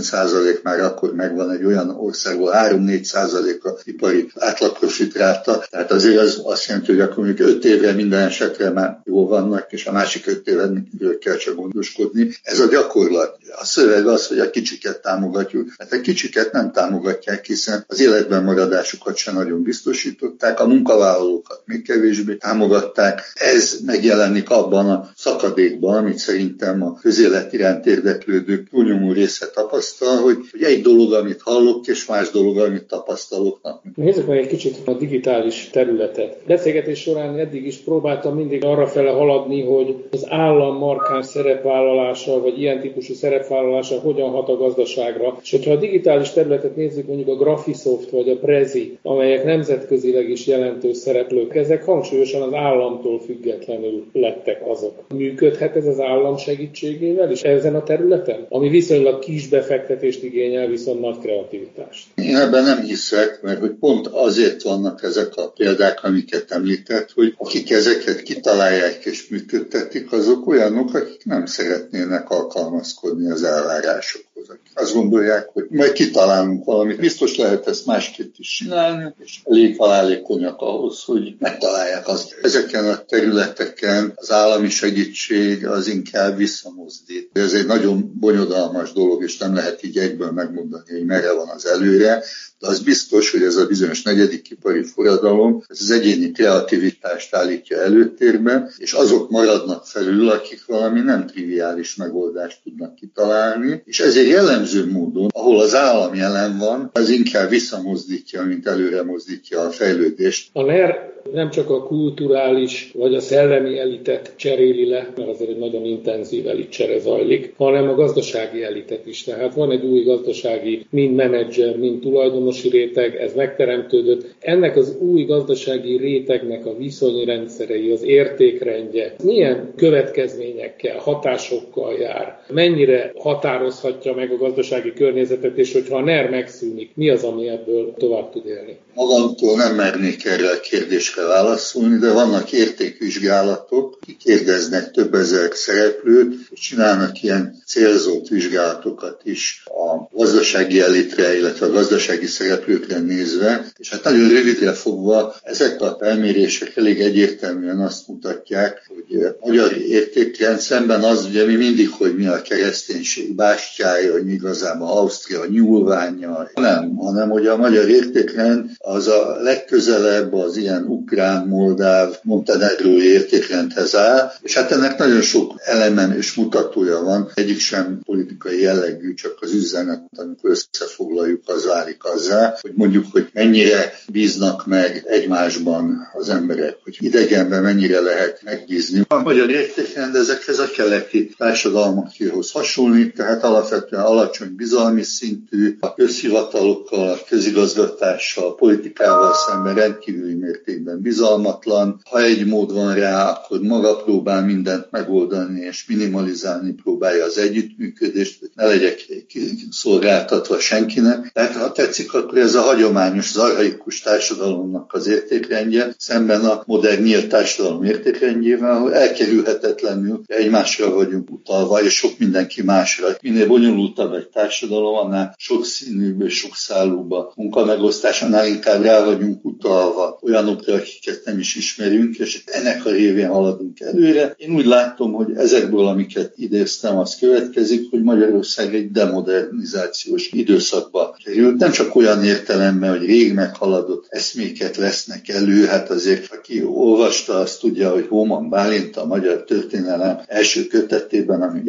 25% már akkor megvan egy olyan országból 3-4% a ipari átlagprofitráta. Tehát azért az azt jelenti, hogy akkor még 5 évre minden esetre már jól vannak, és a másik 5 évre kell csak gondoskodni. Ez a gyakorlat. A szöveg az, hogy a kicsiket támogatjuk. Hát a kicsiket nem támogatják, hiszen az életben maradásukat sem nagyon biztosították, a munkavállalókat még kevésbé támogatták. Ez megjelenik abban a szakadékban, amit szerintem a közélet iránt érdeklődők túlnyomó része tapasztal, hogy egy dolog, amit hallok, és más dolog, amit tapasztalok. Nézzük meg egy kicsit a digitális területet. Beszélgetés során eddig is próbáltam mindig arrafele haladni, hogy az állam markáns szerepvállalása, vagy ilyen típusú szerepvállalása hogyan hat a gazdaságra. És hogyha a digitális területet nézzük, mondjuk a Graphisoft vagy a Prezi, amelyek nemzetközileg is jelentős szereplők, ezek hangsúlyosan az államtól függetlenül lettek azok. Működhet ez az állam segítségével is ezen a területen? Ami viszonylag kis befektetést igényel, viszont nagy kreativitást. Én ebben nem hiszek, mert hogy pont azért vannak ezek a példák, amiket említett, hogy akik ezeket kitalálják és működtetik, azok olyanok, akik nem szeretnének alkalmazkodni az elvárásokhoz. Azt gondolják, hogy majd kitalálunk valamit. Biztos lehet ezt másképp is csinálni, és elég halálékonyak ahhoz, hogy megtalálják azt. Ezeken a területeken az állami segítség az inkább visszamozdít. Ez egy nagyon bonyodalmas dolog, és nem lehet így egyből megmondani, hogy merre van az előre. De az biztos, hogy ez a bizonyos negyedik ipari forradalom, ez az egyéni kreativitást állítja előtérbe, és azok maradnak felül, akik valami nem triviális megoldást tudnak kitalálni, és ezért jellemző módon, ahol az állam jelen van, az inkább visszamozdítja, mint előre mozdítja a fejlődést. A NER nem csak a kulturális vagy a szellemi elitet cseréli le, mert azért egy nagyon intenzív elitcsere zajlik, hanem a gazdasági elitet is. Tehát van egy új gazdasági, mind menedzser, mind tulajdonosi réteg, ez megteremtődött. Ennek az új gazdasági rétegnek a viszonyrendszerei, az értékrendje milyen következményekkel, hatásokkal jár? Mennyire határozhatja meg a gazdasági környezetet, és hogyha a NER megszűnik, mi az, ami ebből tovább tud élni? Magamtól nem mernék erre a kérdésre válaszolni, de vannak értékvizsgálatok, kikérdeznek több ezer szereplőt, és csinálnak ilyen célzott vizsgálatokat is a gazdasági elitre, illetve a gazdasági szereplőkre nézve, és hát nagyon rövidre fogva ezek a felmérések elég egyértelműen azt mutatják, hogy a magyar értékrend szemben az, ugye mi mindig, hogy mi a kereszténység bástyája, hogy igazából Ausztria nyúlványa, hanem hogy a magyar értékrend az a legközelebb az ilyen ukrán, moldáv, montenegrói értékrendhez áll, és hát ennek nagyon sok elemen és mutatója van. Egyik sem politikai jellegű, csak az üzenet, amikor összefoglaljuk, az válik azzá, hogy mondjuk, hogy mennyire bíznak meg egymásban az emberek, hogy idegenben mennyire lehet megbízni. A magyar értékrend ezekhez a keleti társadalmakéhoz hasonlít, tehát alapvetően alacsony bizalmi szintű, a közhivatalokkal, a közigazgatással, a politikával szemben rendkívüli mértékben bizalmatlan. Ha egy mód van rá, akkor maga próbál mindent megoldani és minimalizálni próbálja az együttműködést, hogy ne legyek szolgáltatva senkinek. Tehát ha tetszik, akkor ez a hagyományos, az archaikus társadalomnak az értékrendje, szemben a modern nyílt társadalom értékrendjével, ahol elkerülhetetlenül egymásra vagyunk utalva, és sok mindenki másra. Minél bonyolultabb egy társadalom, annál sokszínűbb és sokszálúbb a munkamegosztás, annál inkább rá vagyunk utalva olyanokra, akiket nem is ismerünk, és ennek a révén haladunk előre. Én úgy látom, hogy ezekből, amiket idéztem, az következik, hogy Magyarország egy demodernizációs időszakba került. Nem csak olyan értelemben, hogy rég meghaladott eszméket vesznek elő, hát azért, aki olvasta, azt tudja, hogy Hóman Bálint a magyar történelem első kötetében, ami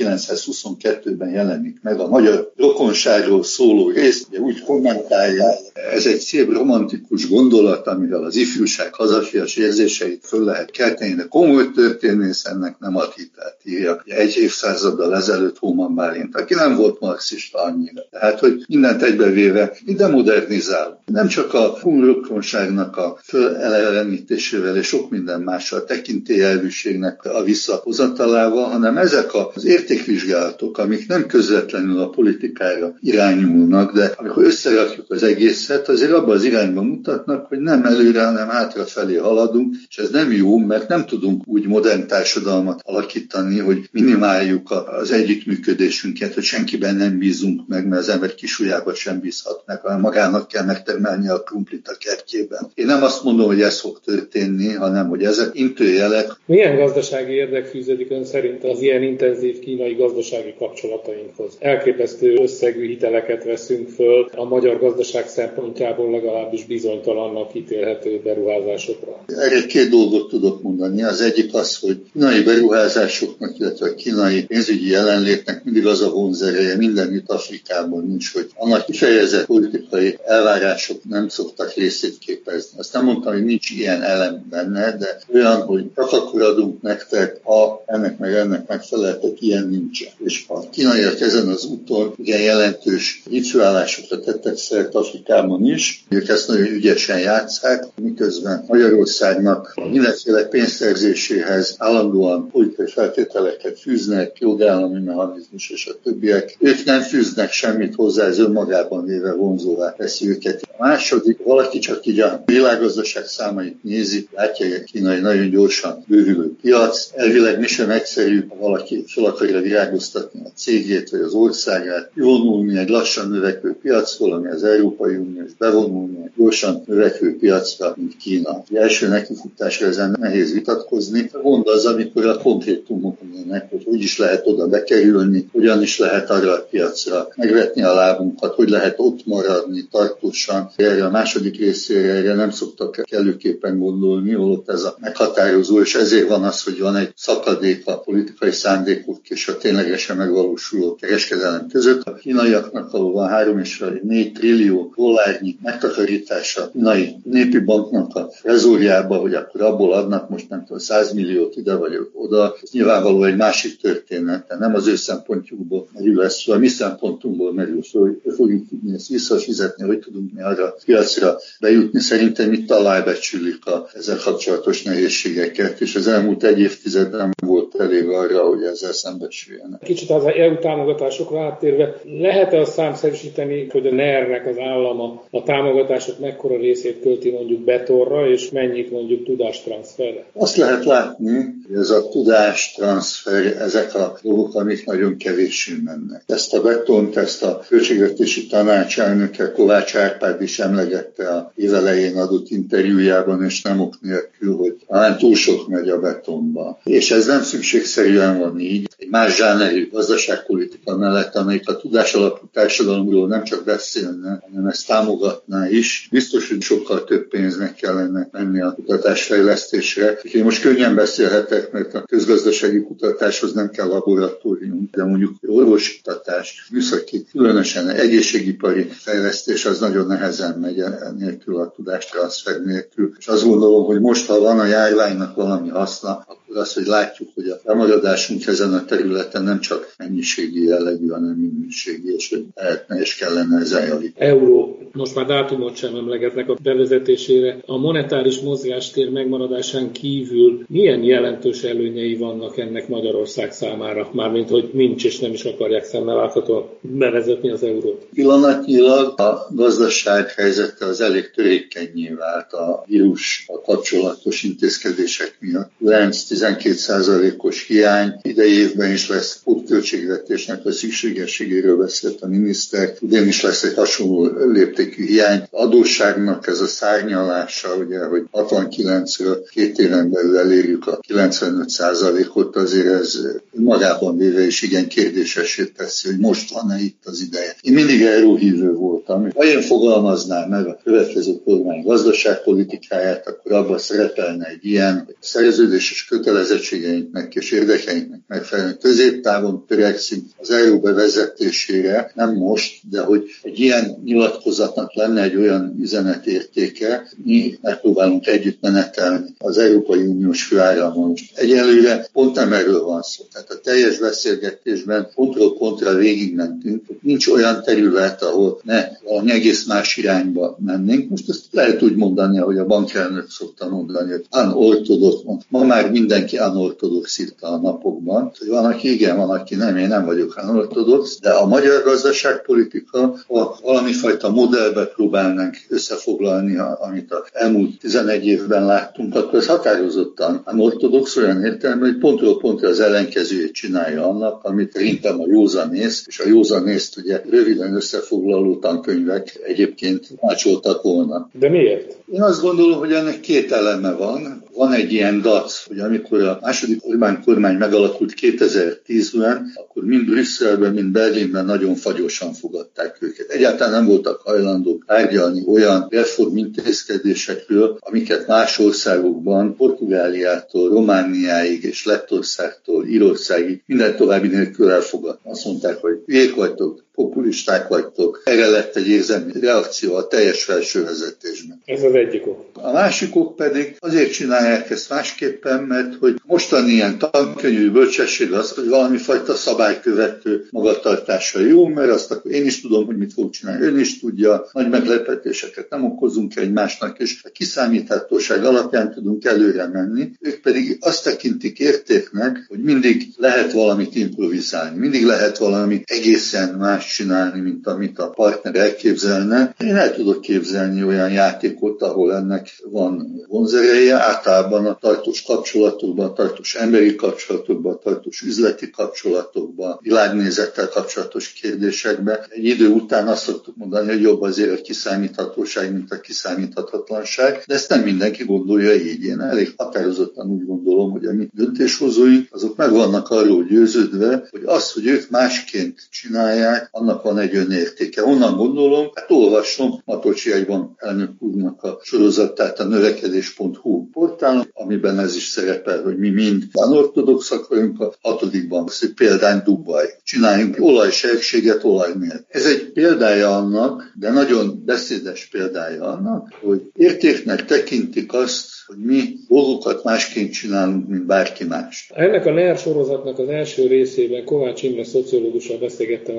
1922-ben jelenik meg, a magyar rokonságról szóló részt, ugye úgy kommentálják, ez egy szép romantikus gondolat, amivel az ifjúság hazafias érzéseit föl lehet kelteni, de komoly történész ennek nem ad hitelt, írja egy évszázaddal ezelőtt Hóman Bálint, aki nem volt marxista annyira. Tehát, hogy mindent egybevéve mi demodernizálunk. Nem csak a rokonságnak a fölelevenítésével és sok minden mással, tekintélyelvűségnek a visszahozatalával, hanem ezek az értékvizsgálatok, amik nem közvetlenül a politikára irányulnak, de amikor összerakjuk az egészet, azért abban az irányba mutatnak, hogy nem előre, hanem hátrafelé haladunk, és ez nem jó, mert nem tudunk úgy modern társadalmat alakítani, hogy minimáljuk az együttműködésünket, hogy senkiben nem bízunk meg, mert az ember kisujjába sem bízhat meg, hanem magának kell megtermelni a krumplit a kertjében. Én nem azt mondom, hogy ez fog történni, hanem hogy ezek intőjelek. Milyen gazdasági érdek fűződik ön szerint az ilyen intenzív kínai gazdasági kapcsolatainkhoz? Elképesztő összegű hiteleket veszünk föl, a magyar gazdaság szempontjából legalábbis bizonytalannak ítélhető beruházásokra. Erre két dolgot tudok mondani. Az egyik az, hogy kínai beruházásoknak, illetve a kínai pénzügyi jelenlétnek mindig az a vonzereje mindenütt Afrikában nincs, hogy annak kifejezett politikai elvárások nem szoktak részét képezni. Azt nem mondtam, hogy nincs ilyen elem benne, de olyan, hogy csak akkor adunk nektek, ha ennek megfeleltek, ilyen nincsen. És a kínaiak ezen az úton igen jelentős rituálásokra tettek szert Afrikában is. Ők ezt nagyon ügyesen játsszák, miközben Magyarországnak a mindenféle pénzszerzéséhez állandóan politikai feltételeket fűznek, jogállami mechanizmus és a többiek. Ők nem fűznek semmit hozzá, ez önmagában véve vonzóvá teszi őket. A második, valaki csak így a világgazdaság számait nézi, látja, hogy a kínai nagyon gyorsan bővülő piac. Elvileg mi sem egyszerű, ha valaki fel akarja virágoztatni a cégét vagy az országát, kivonulni egy lassan növekvő piacról, ami az Európai Unió, és bevonulni egy gyorsan növekvő piacra, mint Kína. Az első nekifutásra ezen nehéz vitatkozni. A gond az, amikor a konkrétumok jönnek, hogy is lehet oda bekerülni, hogyan is lehet arra a piacra megvetni a lábunkat, hogy lehet ott maradni tartósan. Erre a második részére erre nem szoktak kellőképpen gondolni, holott ez a meghatározó, és ezért van az, hogy van egy szakadék a politikai szándékok és a ténylegesen megvalósuló kereskedelem között. A kínaiaknak valóban 3,4 trillió dollárnyi megtakarítása a kínai népi banknak a rezorjába, hogy akkor abból adnak most nem tudom 100 milliót ide vagy oda. Ez nyilvánvaló egy másik történet, de nem az ő szempontjukból merül ez, a mi szempontunkból merül, hogy fogjuk tudni ezt visszafizetni, hogy tudunk mi arra arra piacra bejutni. Szerintem itt alábecsülik ezzel kapcsolatos nehézségeket, és az elmúlt egy évtizedben volt elég arra, hogy ezzel szembesüljenek. Kicsit az EU támogatásokra áttérve, lehet-e azt számszerűsíteni, hogy a NER-nek az állama a támogatások mekkora részét költi mondjuk betonra, és mennyit mondjuk tudástranszferre? Azt lehet látni, hogy ez a tudástranszfer, ezek a dolgok, amik nagyon kevéssé mennek. Ezt a betont, ezt a költségvetési tanács elnöke Kovács Árpád is emlegette a évelején adott interjújában, és nem ok nélkül, hogy talán túl sok megy a betonba. És ez nem szükségszerűen van így. Egy más zsánerű gazdaságpolitika mellett, amelyik a tudásalapú társadalomról nem csak beszélne, hanem ezt támogatná is. Biztos, hogy sokkal több pénznek kellene menni a kutatásfejlesztésre. Én most könnyen beszélhetek, mert a közgazdasági kutatáshoz nem kell laboratórium, de mondjuk orvosi kutatás, műszaki, különösen egészségipari fejlesztés az nagyon nehezen megy nélkül, a tudástranszfer nélkül. És azt gondolom, hogy most, ha van a járványnak valami haszna, akkor az, hogy látjuk, hogy a lemaradásunk ezen a területen nem csak mennyiségi jellegű, hanem minőségi, és hogy lehetne és kellene ezen javítani. Euró, most már dátumot sem emlegetnek a bevezetésére. A monetáris mozgástér megmaradásán kívül milyen jelentős előnyei vannak ennek Magyarország számára? Mármint, hogy nincs és nem is akarják szemmel láthatóan bevezetni az eurót. Pillanatnyilag a gazdaság helyzete az elég törékenyé vált a vírussal kapcsolatos intézkedések miatt. 9-12%-os hiány, idei évben is lesz pótköltségvetésnek a szükségességéről beszélt a miniszter, idén is lesz egy hasonló léptékű hiány. Adósságnak ez a szárnyalása, ugye, hogy 69-ről 2 éven belül elérjük a 95%-ot, azért ez magában véve is igen kérdésessé teszi, hogy most van-e itt az ideje. Én mindig euróhívő voltam. Ha én fogalmaznám meg a következő kormány gazdaságpolitikáját, akkor abban szerepelne egy ilyen, hogy szerződéses kötelezettségeinknek és érdekeinknek megfelelően középtávon törekszünk az euró bevezetésére, nem most, de hogy egy ilyen nyilatkozatnak lenne egy olyan üzenetértéke, mi megpróbálunk együtt menetelni az Európai Uniós főáramon. Most egyelőre pont nem erről van szó. Tehát a teljes beszélgetésben pontról pontra végigmentünk, hogy nincs olyan terület, ahol ne valami egész más irányba mennénk. Most ezt lehet úgy mondani, ahogy a bankelnök szokta mondani, hogy unorthodox. Ma már mindenki unorthodox írta a napokban, hogy van, aki igen, van, aki nem, én nem vagyok unorthodox, de a magyar gazdaságpolitika, ha valami fajta modellbe próbálnánk összefoglalni, amit az elmúlt 11 évben láttunk, akkor ez határozottan unorthodox olyan értelme, hogy pontról pontra az ellenkezőjét csinálja annak, amit szerintem a józanész, és a józanészt ugye röviden összefoglaló tankönyvek egyébként mácsoltak volna. De miért? Én azt gondolom, hogy ennek 2 eleme van. Van egy ilyen dac, hogy amikor a második Orbán kormány megalakult 2010-ben, akkor mind Brüsszelben, mind Berlinben nagyon fagyosan fogadták őket. Egyáltalán nem voltak hajlandók tárgyalni olyan reformintézkedésekről, amiket más országokban, Portugáliától, Romániáig és Lettországtól, Írországig minden további nélkül elfogadtak. Azt mondták, hogy hülyék vagytok, populisták vagytok. Erre lett egy érzelmi reakció a teljes felsővezetésben. Ez az egyik ok. A másik ok pedig azért csinálják ezt másképpen, mert hogy mostani ilyen tankönyvű bölcsesség az, hogy valami fajta szabálykövető magatartása jó, mert azt akkor én is tudom, hogy mit fogok csinálni, ön is tudja, nagy meglepetéseket nem okozunk egymásnak, és a kiszámíthatóság alapján tudunk előre menni. Ők pedig azt tekintik értéknek, hogy mindig lehet valamit improvizálni, mindig lehet valami egészen más csinálni, mint amit a partner elképzelne. Én el tudok képzelni olyan játékot, ahol ennek van vonzereje, általában a tartós kapcsolatokban, a tartós emberi kapcsolatokban, a tartós üzleti kapcsolatokban, világnézettel kapcsolatos kérdésekben. Egy idő után azt szoktuk mondani, hogy jobb azért a kiszámíthatóság, mint a kiszámíthatatlanság, de ezt nem mindenki gondolja így. Én elég határozottan úgy gondolom, hogy a mi döntéshozóink, azok meg vannak arról győződve, hogy az, hogy ők másként csinálják, annak van egy önértéke. Honnan gondolom? Hát olvasom Matolcsy Egyban elnök úrnak a sorozatát a növekedés.hu portálon, amiben ez is szerepel, hogy mi mind unorthodoxak vagyunk, a 6-ban példány Dubaj. Csináljunk olajsegséget olaj nélkül. Ez egy példája annak, de nagyon beszédes példája annak, hogy értéknek tekintik azt, hogy mi dolgokat másként csinálunk, mint bárki más. Ennek a NER sorozatnak az első részében Kovács Imre szociológussal beszélgettem, aki az elmúlt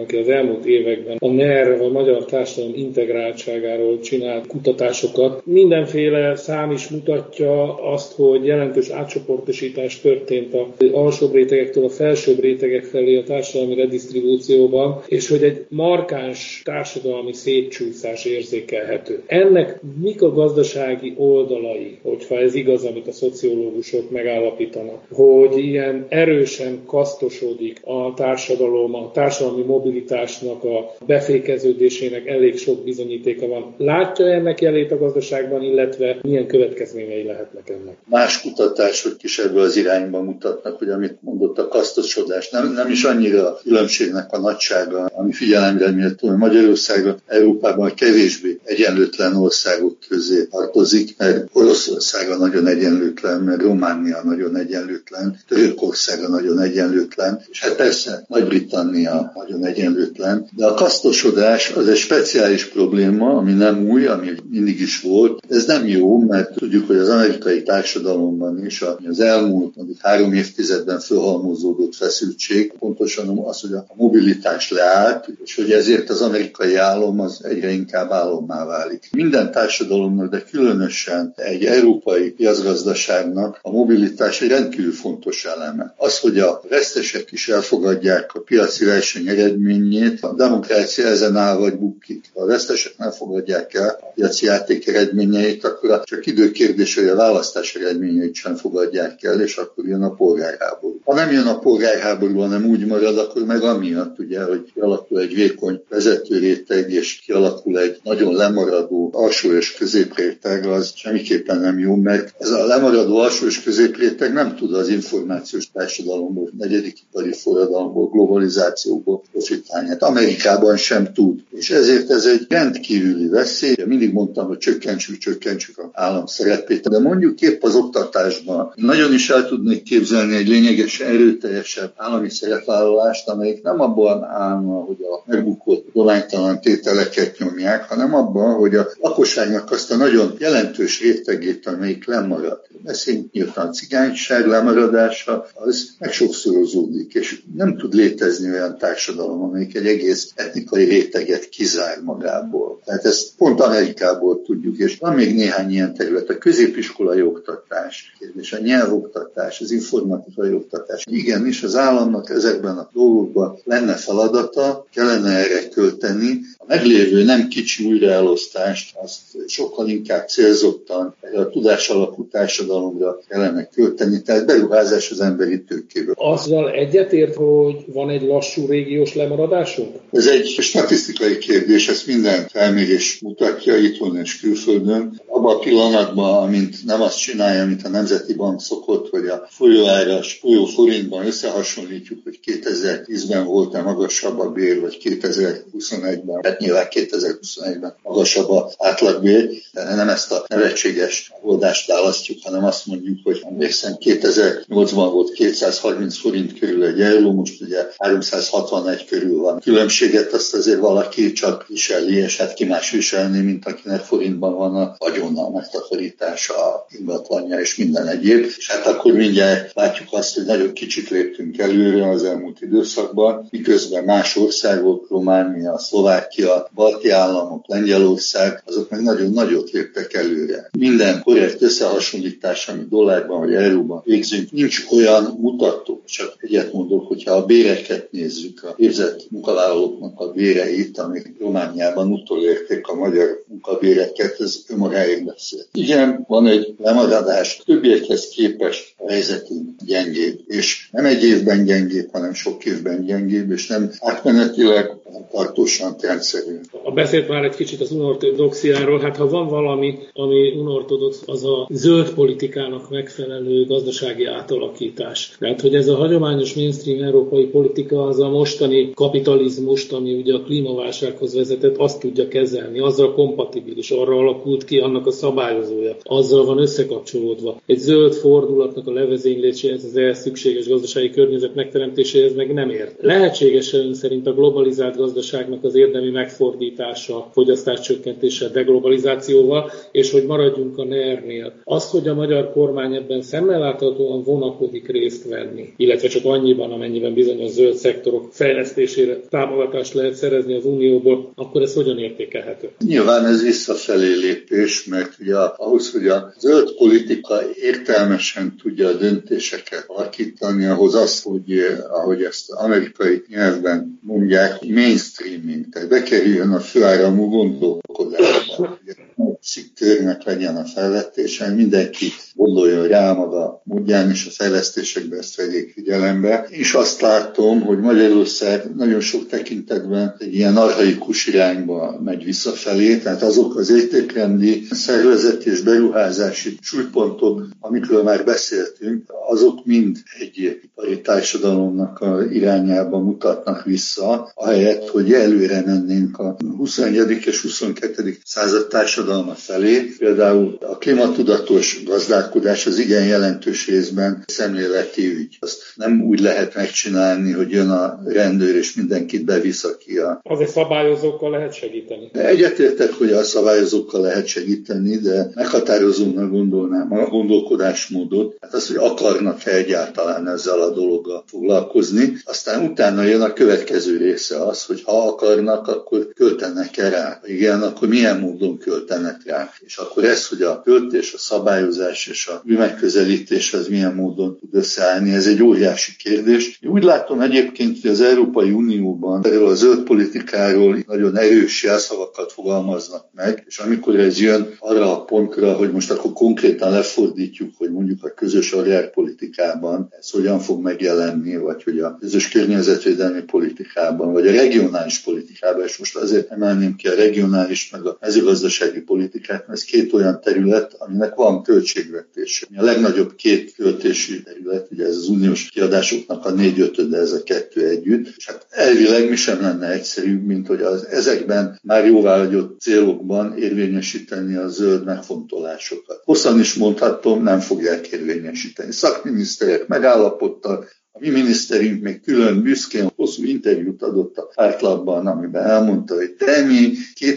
elmúlt években a NER, a magyar társadalom integráltságáról csinált kutatásokat. Mindenféle szám is mutatja azt, hogy jelentős átcsoportosítás történt az alsóbb rétegektől a felsőbb rétegek felé a társadalmi redisztribúcióban, és hogy egy markáns társadalmi szétcsúszás érzékelhető. Ennek mik a gazdasági oldalai, hogyha ez igaz, amit a szociológusok megállapítanak, hogy ilyen erősen kasztosodik a társadalom, a társadalmi mobilitásnak a befékeződésének elég sok bizonyítéka van. Látja ennek jelét a gazdaságban, illetve milyen következményei lehetnek ennek? Más kutatások is ebből az irányba mutatnak, hogy amit mondott a kasztosodás, nem is annyira a különbségnek a nagysága, ami figyelemre méltó, hogy Magyarországon Európában kevésbé egyenlőtlen országok közé tartozik, mert Oroszország nagyon egyenlőtlen, mert Románia nagyon egyenlőtlen, Törökország nagyon egyenlőtlen, és hát persze Nagy-Britannia nagyon egyenlőtlen, de a kasztosodás az egy speciális probléma, ami nem új, ami mindig is volt. Ez nem jó, mert tudjuk, hogy az amerikai társadalomban is az elmúlt 3 évtizedben fölhalmozódott feszültség, pontosan az, hogy a mobilitás leállt, és hogy ezért az amerikai állam az egyre inkább álommá válik. Minden társadalomnak, de különösen egy európai piacgazdaságnak a mobilitás egy rendkívül fontos eleme. Az, hogy a vesztesek is elfogadják a piaci verseny eredményét, a demokrácia ezen áll vagy bukik. Ha a vesztesek nem fogadják el a piaci játék eredményeit, akkor csak időkérdés, hogy a választás eredményeit sem fogadják el, és akkor jön a polgárháború. Ha nem jön a polgárháború, hanem úgy marad, akkor meg amiatt, ugye, hogy kialakul egy vékony vezetőréteg, és kialakul egy nagyon lemaradó alsó és középréteg, az semmiképpen nem jó, mert ez a lemaradó alsó és középréteg nem tud az információs társadalomból, negyedik ipari forradalomból, globalizációból profitálni. Hát Amerikában sem tud. És ezért ez egy rendkívüli veszély. Mindig mondtam, hogy csökkentsük az állam szerepét, de mondjuk épp az oktatásban nagyon is el tudnék képzelni egy lényegesen erőteljesebb állami szerepvállalást, amelyik nem abban állna, hogy a megbukott dohánytalan tételeket nyomják, hanem abban, hogy a lakosságnak azt a nagyon jelentős rétegét, amelyik lemarad. Beszéljünk nyilván a cigányság lemaradása, az megsokszorozódik, és nem tud létezni olyan társadalom, amelyik egy egész etnikai réteget kizár magából. Tehát ezt pont Amerikából tudjuk, és van még néhány ilyen terület, a középiskolai oktatás, és a nyelvoktatás, az informatikai oktatás. Igenis, az államnak ezekben a dolgokban lenne feladata, kellene erre költeni. A meglévő nem kicsi újraelosztást, azt sokkal inkább célzottan a tudásalapú társadalomra kellene költeni, tehát beruházás az emberi tőkéből. Azzal egyetért, hogy van egy lassú régiós lemaradásunk? Ez egy statisztikai kérdés, ezt minden felmérés mutatja itthon és külföldön. Abban a pillanatban, amint nem azt csinálja, mint a Nemzeti Bank szokott, hogy a folyóáras, folyóforintban összehasonlítjuk, hogy 2010-ben volt-e magasabb a bér, vagy 2021-ben, hát nyilván 2021-ben magasabb az átlagbér, de nem ezt a nevetséges oldást választjuk, hanem azt mondjuk, hogy emlékszem, 2008-ban volt 230 forint körül egy euró, most ugye 361 körül van. Különbséget azt azért valaki csak viseli, és hát ki más viselni, mint akinek forintban van a vagyona, a megtakarítása, a ingatlanja és minden egyéb. És hát akkor mindjárt látjuk azt, hogy nagyon kicsit léptünk előre az elmúlt időszakban, miközben más országok, Románia, Szlovákia, balti államok, Lengyelország, azok meg nagyon nagyot léptek előre. Minden korrekt összehasonlítás, ami dollárban vagy euróban végzünk, nincs olyan mutató. Csak egyet mondok, hogyha a béreket nézzük, a képzett munkavállalóknak a béreit, amik Romániában utolérték a magyar munkabéreket, ez önmagáért beszél. Igen, van egy lemaradás, többiekhez képest a helyzetünk gyengébb, és nem egy évben gyengébb, hanem sok évben gyengébb, és nem átmenetileg, hanem tartósan trendszerű. Beszélt már egy kicsit az unortodoxiáról, hát ha van valami, ami unortodox, az a zöld politikának megfelelő gazdasági átalakítás. Tehát, hogy ez a hagyományos mainstream európai politika az a mostani kapitalizmust, ami ugye a klímaválsághoz vezetett, azt tudja kezelni, azzal kompatibilis, arra alakult ki annak a szabályozója, azzal van összekapcsolódva. Egy zöld fordulatnak a levezényléséhez, az ehhez szükséges gazdasági környezet megteremtéséhez meg nem ért. Lehetséges ön szerint a globalizált gazdaság gazdaságnak az érdemi megfordítása, fogyasztás csökkentése, deglobalizációval, és hogy maradjunk a NER-nél. Az, hogy a magyar kormány ebben szemmel láthatóan vonakodik részt venni, illetve csak annyiban, amennyiben bizonyos zöld szektorok fejlesztésére támogatást lehet szerezni az Unióból, akkor ez hogyan értékelhető? Nyilván ez visszafelé lépés, mert ugye ahhoz, hogy a zöld politika értelmesen tudja a döntéseket alakítani, ahhoz az, hogy ahogy ezt amerikai nyelvben mondják, mainstreaming, tehát bekerüljön a főáramú gondolkodásba. Körnek legyen a felvetésen, mindenki gondoljon rá maga módján, és a fejlesztésekben ezt vegyék figyelembe. És azt látom, hogy Magyarország nagyon sok tekintetben egy ilyen archaikus irányba megy visszafelé, tehát azok az értékrendi, szervezeti és beruházási súlypontok, amikről már beszéltünk, azok mind egy ipari társadalomnak a irányába mutatnak vissza, ahelyett, hogy előre mennénk a 21. és 22. század társadalma felé. Például a klímatudatos gazdálkodás az igen jelentős részben szemléleti ügy. Azt nem úgy lehet megcsinálni, hogy jön a rendőr és mindenkit bevisz, aki a... Azért szabályozókkal lehet segíteni. Egyetértek, hogy a szabályozókkal lehet segíteni, de meghatározónak gondolnám a gondolkodásmódot, hát az, hogy akarnak-e egyáltalán ezzel a dologgal foglalkozni. Aztán utána jön a következő része az, hogy ha akarnak, akkor költenek-e rá. Igen, akkor milyen módon költenek rá. És akkor ez, hogy a költés, a szabályozás és a megközelítés az milyen módon tud összeállni, ez egy óriási kérdés. Úgy látom egyébként, hogy az Európai Unióban erről a zöld politikáról nagyon erős jelszavakat fogalmaznak meg, és amikor ez jön arra a pontra, hogy most akkor konkrétan lefordítjuk, hogy mondjuk a közös agrárpolitikában ez hogyan fog megjelenni, vagy hogy a közös környezetvédelmi politikában, vagy a regionális politikában, és most azért emelném ki a regionális meg a mezőgazdasági politikát, mert ez két olyan terület, aminek van költségvetése. A legnagyobb két költési terület, ugye ez az uniós kiadásoknak a 4/5, ez a kettő együtt, és hát elvileg mi sem lenne egyszerűbb, mint hogy ezekben már jóváhagyott célokban érvényesíteni a zöld megfontolásokat. Hosszan is mondhatom, nem fogják érvényesíteni. Szakminiszterek megállapodtak, a mi miniszterünk még külön büszkén hosszú interjút adott a Pártlapban, amiben elmondta, hogy de mi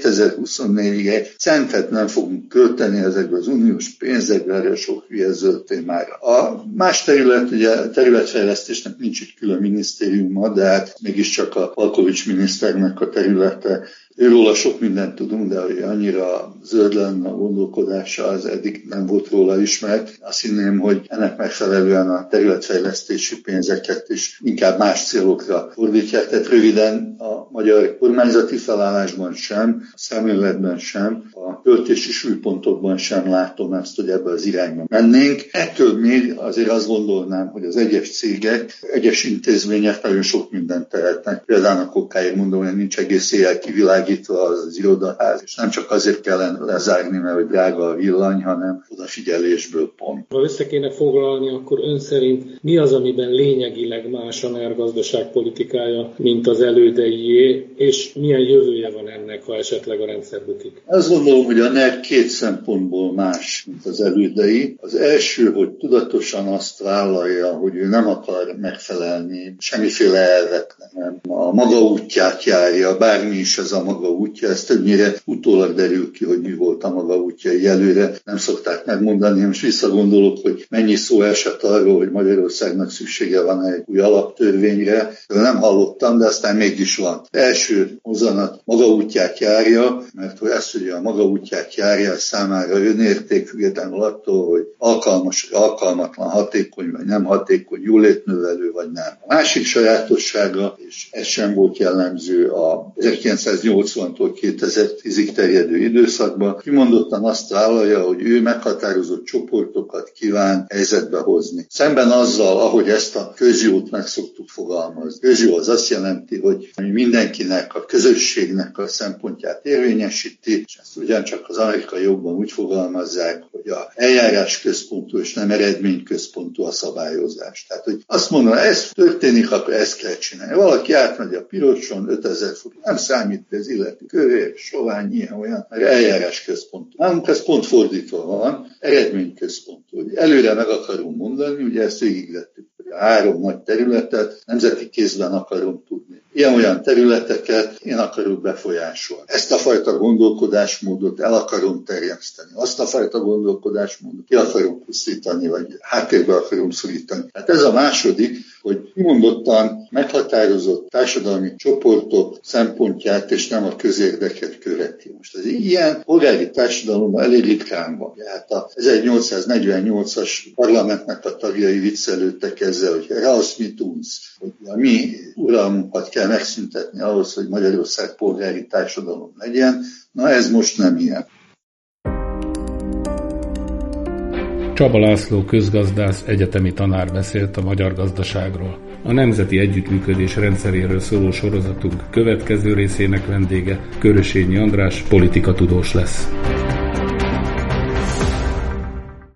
2024-ig egy centet nem fogunk költeni ezekbe az uniós pénzekbe, erre sok hülye zöld témára. A más terület, ugye a területfejlesztésnek nincs egy külön minisztériuma, de hát mégiscsak a Palkovics miniszternek a területe. Őróla sok mindent tudunk, de hogy annyira zöld lenne a gondolkodása, az eddig nem volt róla ismert. Azt hinném, hogy ennek megfelelően a területfejlesztési pénzeket is inkább más célokra fordítják. Tehát röviden a magyar kormányzati felállásban sem, a szemléletben sem, a költési súlypontokban sem látom ezt, hogy ebbe az irányba mennénk. Ettől még azért azt gondolnám, hogy az egyes cégek, egyes intézmények nagyon sok mindent tehetnek. Például a kokáért mondom, hogy nincs egész éjjel kivilágítva az irodaház, és nem csak azért kellene lezárni, mert hogy drága a villany, hanem odafigyelésből pont. Ha össze kéne foglalni, akkor ön szerint mi az, amiben lényegileg más a NER gazdaságpolitikája, mint az elődeié, és milyen jövője van ennek, ha esetleg a rendszer bukik? Azt gondolom, hogy a NER két szempontból más, mint az elődei. Az első, hogy tudatosan azt vállalja, hogy ő nem akar megfelelni semmiféle elveknek, nem a maga útját járja, bármi is ez a maga útja, ez többnyire utólag derül ki, hogy mi volt a maga útja, így előre nem szokták megmondani. Most visszagondolok, hogy mennyi szó esett arról, hogy Magyarországnak szüksége van egy új alaptörvényre. Nem hallottam, de aztán mégis van. Első mozzanat maga útját járja, mert hogy ezt, hogy a maga útját járja, számára önérték, függetlenül attól, hogy alkalmas, vagy alkalmatlan, hatékony, vagy nem hatékony, jólétnövelő, vagy nem. A másik sajátossága, és ez sem volt jellemző a 1980-tól 2010-ig terjedő időszakban, kimondottan azt vállalja, hogy ő meghatározott csoportokat kíván helyzetbe hozni. Szemben azzal, ahogy ezt a közjót meg szoktuk fogalmazni. Közjó az azt jelenti, hogy mindenkinek, a közösségnek a szempontját érvényesíti, és ezt ugyancsak az amerikai jogban úgy fogalmazzák, hogy a eljárás központú és nem eredmény központú a szabályozás. Tehát, hogy azt mondom, ez történik, akkor ezt kell csinálni. Valaki átmegy a piroson, 5000 fok, nem számít, ez illető kövér, sovány, ilyen, olyan, mert eljárás központú. Nálunk ez pont fordítva van, eredmény központú. Előre meg akarom mondani, ugye ezt végigvettük, hogy a 3 nagy területet nemzeti kézben akarom tudni ilyen-olyan területeket én akarok befolyásolni. Ezt a fajta gondolkodásmódot el akarom terjeszteni. Azt a fajta gondolkodásmódot ki akarom pusztítani, vagy háttérbe akarom szorítani. Hát ez a második, hogy kimondottan meghatározott társadalmi csoportok szempontját és nem a közérdeket követi. Most az ilyen polgári társadalomban elég ritkán van. Hát a 1848-as parlamentnek a tagjai viccelődtek ezzel, hogy Raus mit uns, hogy a mi uralmunkat kell megszüntetni ahhoz, hogy Magyarország polgári társadalom legyen. Na ez most nem ilyen. Csaba László közgazdász, egyetemi tanár beszélt a magyar gazdaságról. A nemzeti együttműködés rendszeréről szóló sorozatunk következő részének vendége Körösényi András politikatudós lesz.